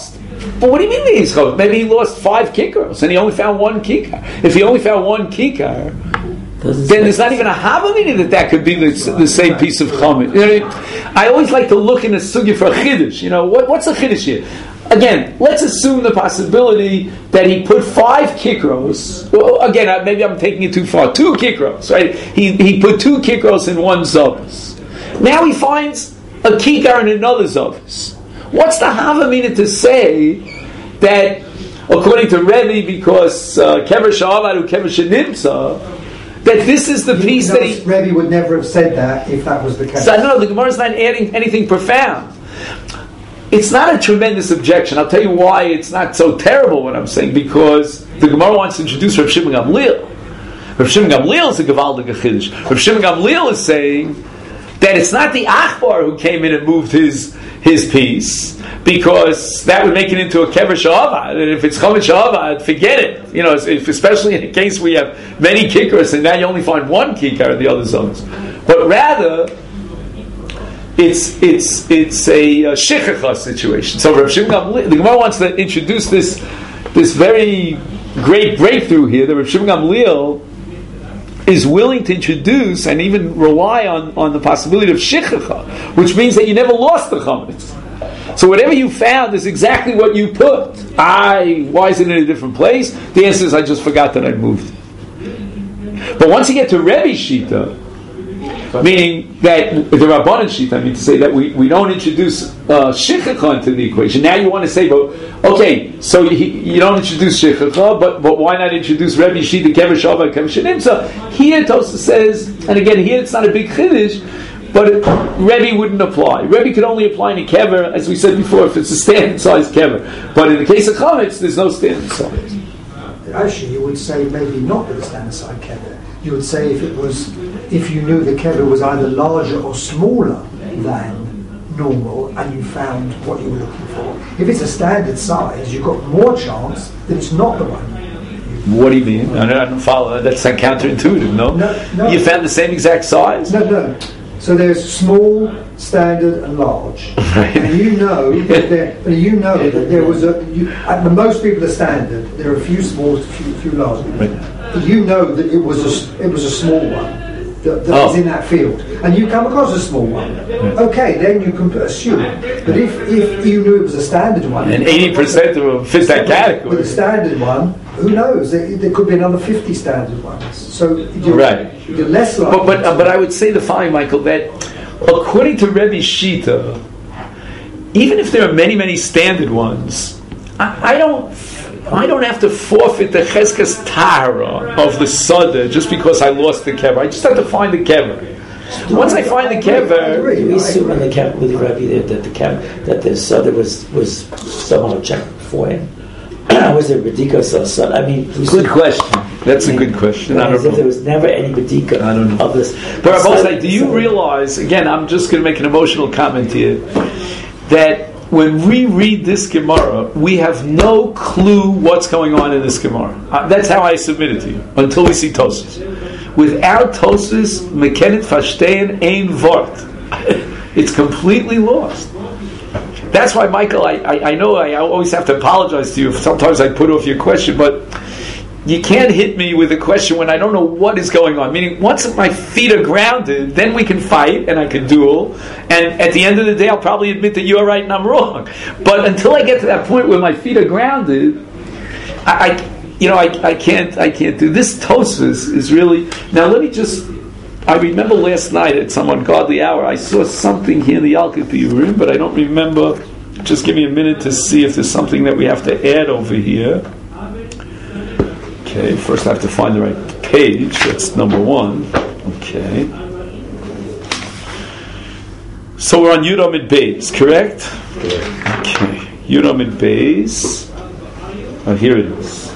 But what do you mean he's chametz? Maybe he lost 5 kikaros and he only found 1 kikar. If he only found 1 kikar, then there's not even a havamina that could be the same piece of chametz. You know what I mean? I always like to look in a sugya for a chiddush. You know, what's a chiddush here? Again, let's assume the possibility that he put 5 kikros. Well, again, maybe I'm taking it too far. 2 kikros, right? He put 2 kikros in 1 zavus. Now he finds a kikar in another zavus. What's the havamina to say that, according to Rebbe, because kever sha'avad u kever she'nimtza, that this is the piece that he... Rebbe would never have said that if that was the case. So, no, the Gemara is not adding anything profound. It's not a tremendous objection. I'll tell you why it's not so terrible what I'm saying, because the Gemara wants to introduce Rav Shimon Gamliel. Rav Shimon Gamliel is a Gevaldig Chiddush. Rav Shimon Gamliel is saying that it's not the Achbar who came in and moved his piece, because that would make it into a kever sha'avad, and if it's chametz sha'avad, forget it. You know, especially in a case where you have many kikars and now you only find 1 kikar in the other zones. But rather, it's a shichacha situation. So Rav Shimon Gamliel, the Gemara wants to introduce this very great breakthrough here. That Rav Shimon Gamliel is willing to introduce and even rely on the possibility of shichacha, which means that you never lost the chametz. So whatever you found is exactly what you put. Why is it in a different place? The answer is I just forgot that I moved it. But once you get to Rebbe's shita, meaning that the Rabbanan shita, I mean to say that we don't introduce shichacha into the equation. Now you want to say, but okay, so you don't introduce shichacha, but why not introduce Rebbe's shita kever sha'avad kever she'nimtza? Here Tosfos says, and again here it's not a big chiddush, but Rebbe wouldn't apply. Rebbe could only apply in a kever, as we said before, if it's a standard size kever. But in the case of chametz, there's no standard size. Actually, you would say maybe not with a standard size kever. You would say if you knew the kever was either larger or smaller than normal, and you found what you were looking for. If it's a standard size, you've got more chance that it's not the one. What do you mean? I don't follow. That's counterintuitive. No. You found the same exact size? No. So there's small, standard, and large, right. And you know that there was most people are standard. There are a few small, few large. Right. You know that it was a small one that was in that field, and you come across a small one. Okay, then you can assume. But if you knew it was a standard one, and 80% of them fit that category, with a standard one, who knows? There could be another 50 standard ones. So you're less likely. But I would say the following, Michael, that according to Rebbe's shita, even if there are many standard ones, I don't have to forfeit the cheskas tahara of the sada just because I lost the kever. I just have to find the kever. Once I find the kever, do we assume in the kever with Rebbe that the sada was somehow checked for him? Was there bedika sada? I mean, good question. That's a good question. I don't know. There was never any bedika of this. But Rabbi, do you realize? Again, I'm just going to make an emotional comment here that when we read this Gemara, we have no clue what's going on in this Gemara. That's how I submit it to you, until we see Tosfos. Without Tosfos, Mekenet Fashtein Ein Vort. It's completely lost. That's why, Michael, I know I always have to apologize to you if sometimes I put off your question, but you can't hit me with a question when I don't know what is going on. Meaning, once my feet are grounded, then we can fight and I can duel. And at the end of the day, I'll probably admit that you're right and I'm wrong. But until I get to that point where my feet are grounded, I can't do this. Tosfos is really. Now let me just. I remember last night at some ungodly hour, I saw something here in the Yalkut Biurim, but I don't remember. Just give me a minute to see if there's something that we have to add over here. Okay, first I have to find the right page. That's number 1. Okay. So we're on Yud Amid Beis, correct? Okay. Yud Amid Beis. Oh, here it is.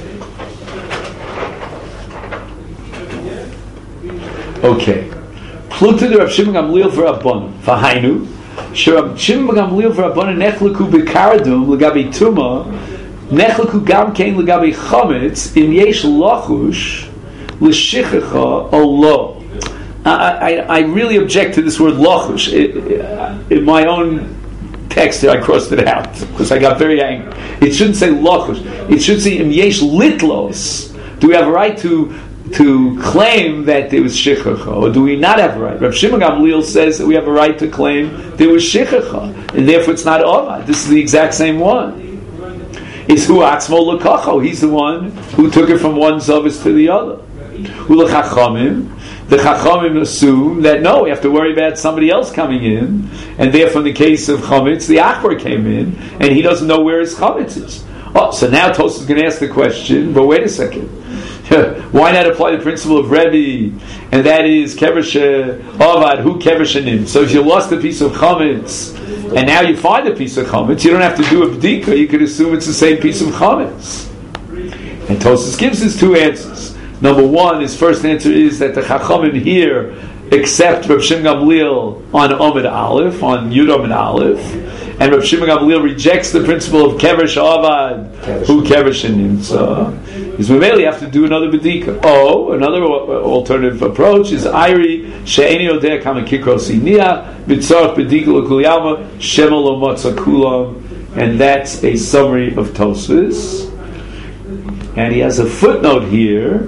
Okay. Pluta de Rav Shimon Gamliel v'Rabbanan. V'hainu. Sherav Shimon Gamliel v'Rabbanan nechleku b'kardum l'gabi tuma. Nechleku gam kein l'gabi chametz in yesh lachush l'shichecha o lo. I really object to this word lachush. In my own text here, I crossed it out because I got very angry. It shouldn't say lochush. It should say im yesh litlos. Do we have a right to claim that there was shichacha, or do we not have a right? Rav Shimon Gamliel says that we have a right to claim there was shichacha, and therefore it's not ovad. This is the exact same one. Is hu atzmo lekacho? He's the one who took it from one zavis to the other. Ulechachamim. The Chachamim assume that no, we have to worry about somebody else coming in, and therefore in the case of Chametz, the Akbar came in, and he doesn't know where his Chametz is. Oh, so now Tosfos is going to ask the question, but wait a second. Why not apply the principle of Rebbe, and that is Kevesh Avad, who Kevesh Anim. So if you lost a piece of Chametz, and now you find a piece of Chametz, you don't have to do a Bdika, you could assume it's the same piece of Chametz. And Tosfos gives us two answers. Number one, his first answer is that the Chachamim here accept Rav Shimon Gamliel on Omid Aleph, on Yud Omid Aleph, and Rav Shimon Gamliel rejects the principle of Kevesh Avad, who Kevesh Nimtza. Is we mainly have to do another B'dika. Oh, another alternative approach is Ayri She'eni Odeh Kama Kikros Inia B'tzarach B'dika L'Kuliyama Shemel Lo Matzah Kulam, and that's a summary of Tosfos. And he has a footnote here,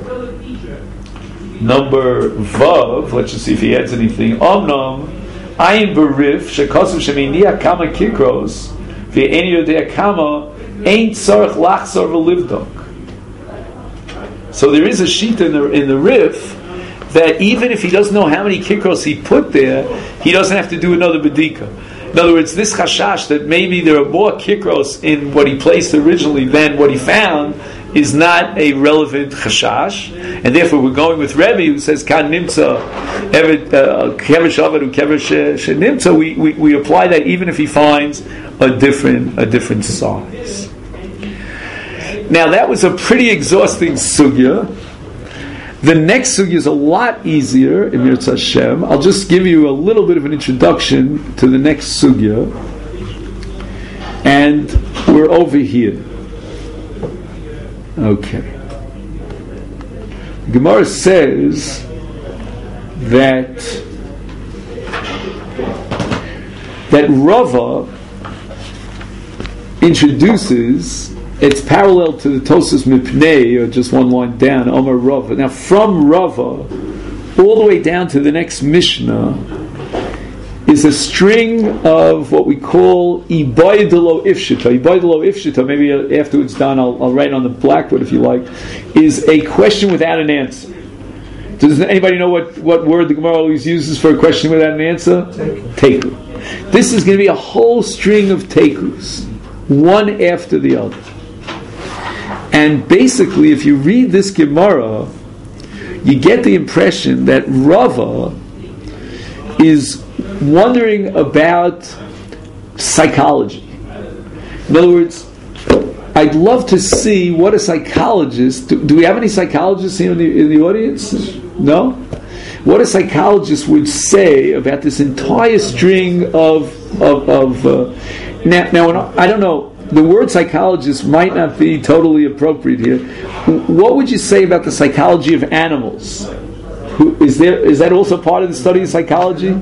number Vav. Let's just see if he adds anything. Omnam Ayin Barif Shekosov Sheminia Kama Kikros Ve'eni Yodea Kama Ain't Tzarech Lachzor V'Livdok. So there is a sheet in the Rif that even if he doesn't know how many Kikros he put there, he doesn't have to do another B'dika. In other words, this chashash that maybe there are more Kikros in what he placed originally than what he found is not a relevant chashash, and therefore we're going with Rebbe who says kan nimtza kevesh avad u kevesh nimtza. We apply that even if he finds a different size. Now that was a pretty exhausting sugya. The next sugya is a lot easier in Mirza Hashem. I'll just give you a little bit of an introduction to the next sugya, and we're over here. Okay. The Gemara says that Rava introduces, it's parallel to the Tosfos Mipnei, or just one line down, Omar Rava. Now from Rava all the way down to the next Mishnah is a string of what we call Ibaydelo Ifshita. Ibaydelo Ifshita, maybe after it's done I'll write on the blackboard if you like, is a question without an answer. Does anybody know what word the Gemara always uses for a question without an answer? Teku. This is going to be a whole string of tekus, one after the other. And basically, if you read this Gemara, you get the impression that Rava is wondering about psychology. In other words, I'd love to see what a psychologist... Do we have any psychologists here in the audience? No? What a psychologist would say about this entire string of now, I don't know, the word psychologist might not be totally appropriate here. What would you say about the psychology of animals? Is that also part of the study of psychology?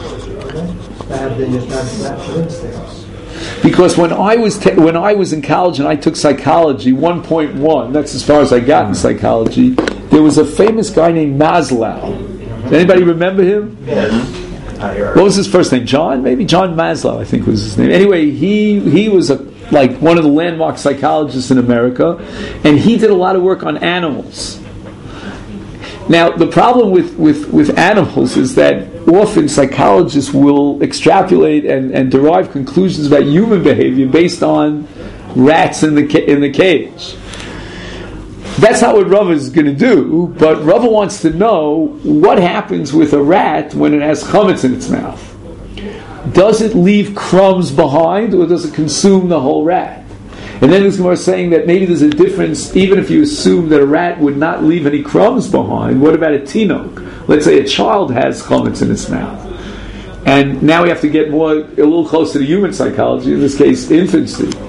Because when I was in college and I took psychology 1.1, that's as far as I got in psychology, there was a famous guy named Maslow. Does anybody remember him? Yes. What was his first name? John? Maybe John Maslow, I think was his name. Anyway, he was like one of the landmark psychologists in America, and he did a lot of work on animals. Now, the problem with animals is that often psychologists will extrapolate and derive conclusions about human behavior based on rats in the cage. That's not what Rava is going to do, but Rava wants to know what happens with a rat when it has chametz in its mouth. Does it leave crumbs behind, or does it consume the whole rat? And then there's Gemara saying that maybe there's a difference, even if you assume that a rat would not leave any crumbs behind. What about a tinok? Let's say a child has chametz in its mouth. And now we have to get a little closer to human psychology, in this case infancy.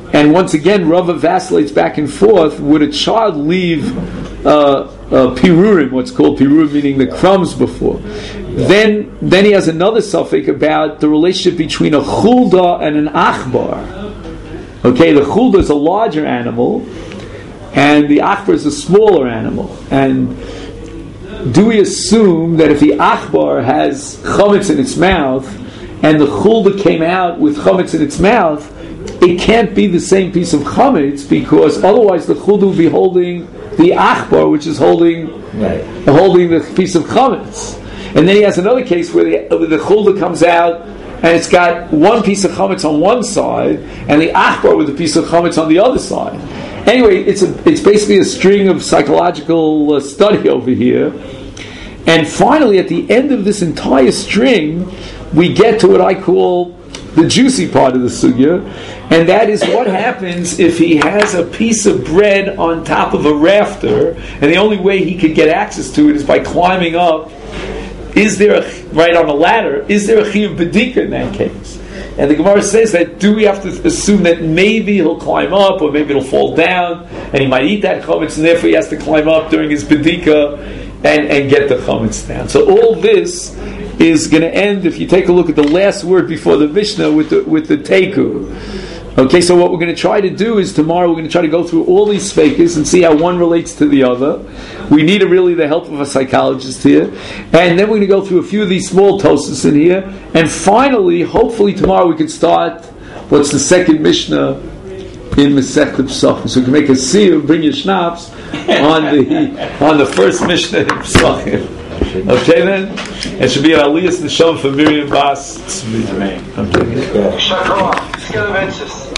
And once again, Rava vacillates back and forth. Would a child leave pirurim, what's called pirurim, meaning the crumbs before? Then he has another suffix about the relationship between a chulda and an achbar. Okay, the chulda is a larger animal, and the achbar is a smaller animal. And do we assume that if the achbar has chametz in its mouth, and the chulda came out with chametz in its mouth, it can't be the same piece of chametz, because otherwise the chulda will be holding the achbar, which is holding the piece of chametz. And then he has another case where the chulda comes out and it's got one piece of chametz on one side and the achbar with a piece of chametz on the other side. Anyway, it's basically a string of psychological study over here. And finally, at the end of this entire string, we get to what I call the juicy part of the sugya, and that is what happens if he has a piece of bread on top of a rafter, and the only way he could get access to it is by climbing up. Is there right on a ladder? Is there a chiyuv b'dika in that case? And the Gemara says that do we have to assume that maybe he'll climb up, or maybe it'll fall down, and he might eat that chametz, and therefore he has to climb up during his b'dika and get the chametz down. So all this is going to end, if you take a look at the last word before the Mishnah, with the teiku. Okay, so what we're going to try to do is tomorrow we're going to try to go through all these fakers and see how one relates to the other. We need really the help of a psychologist here. And then we're going to go through a few of these small tosas in here. And finally, hopefully tomorrow we can start what's the second Mishnah in Masechet Pesachim. So we can make a siyum, bring your schnapps on the first Mishnah in Pesachim. Okay then? It should be an Aliyas Neshama for Miriam Bas Tzvi. Okay.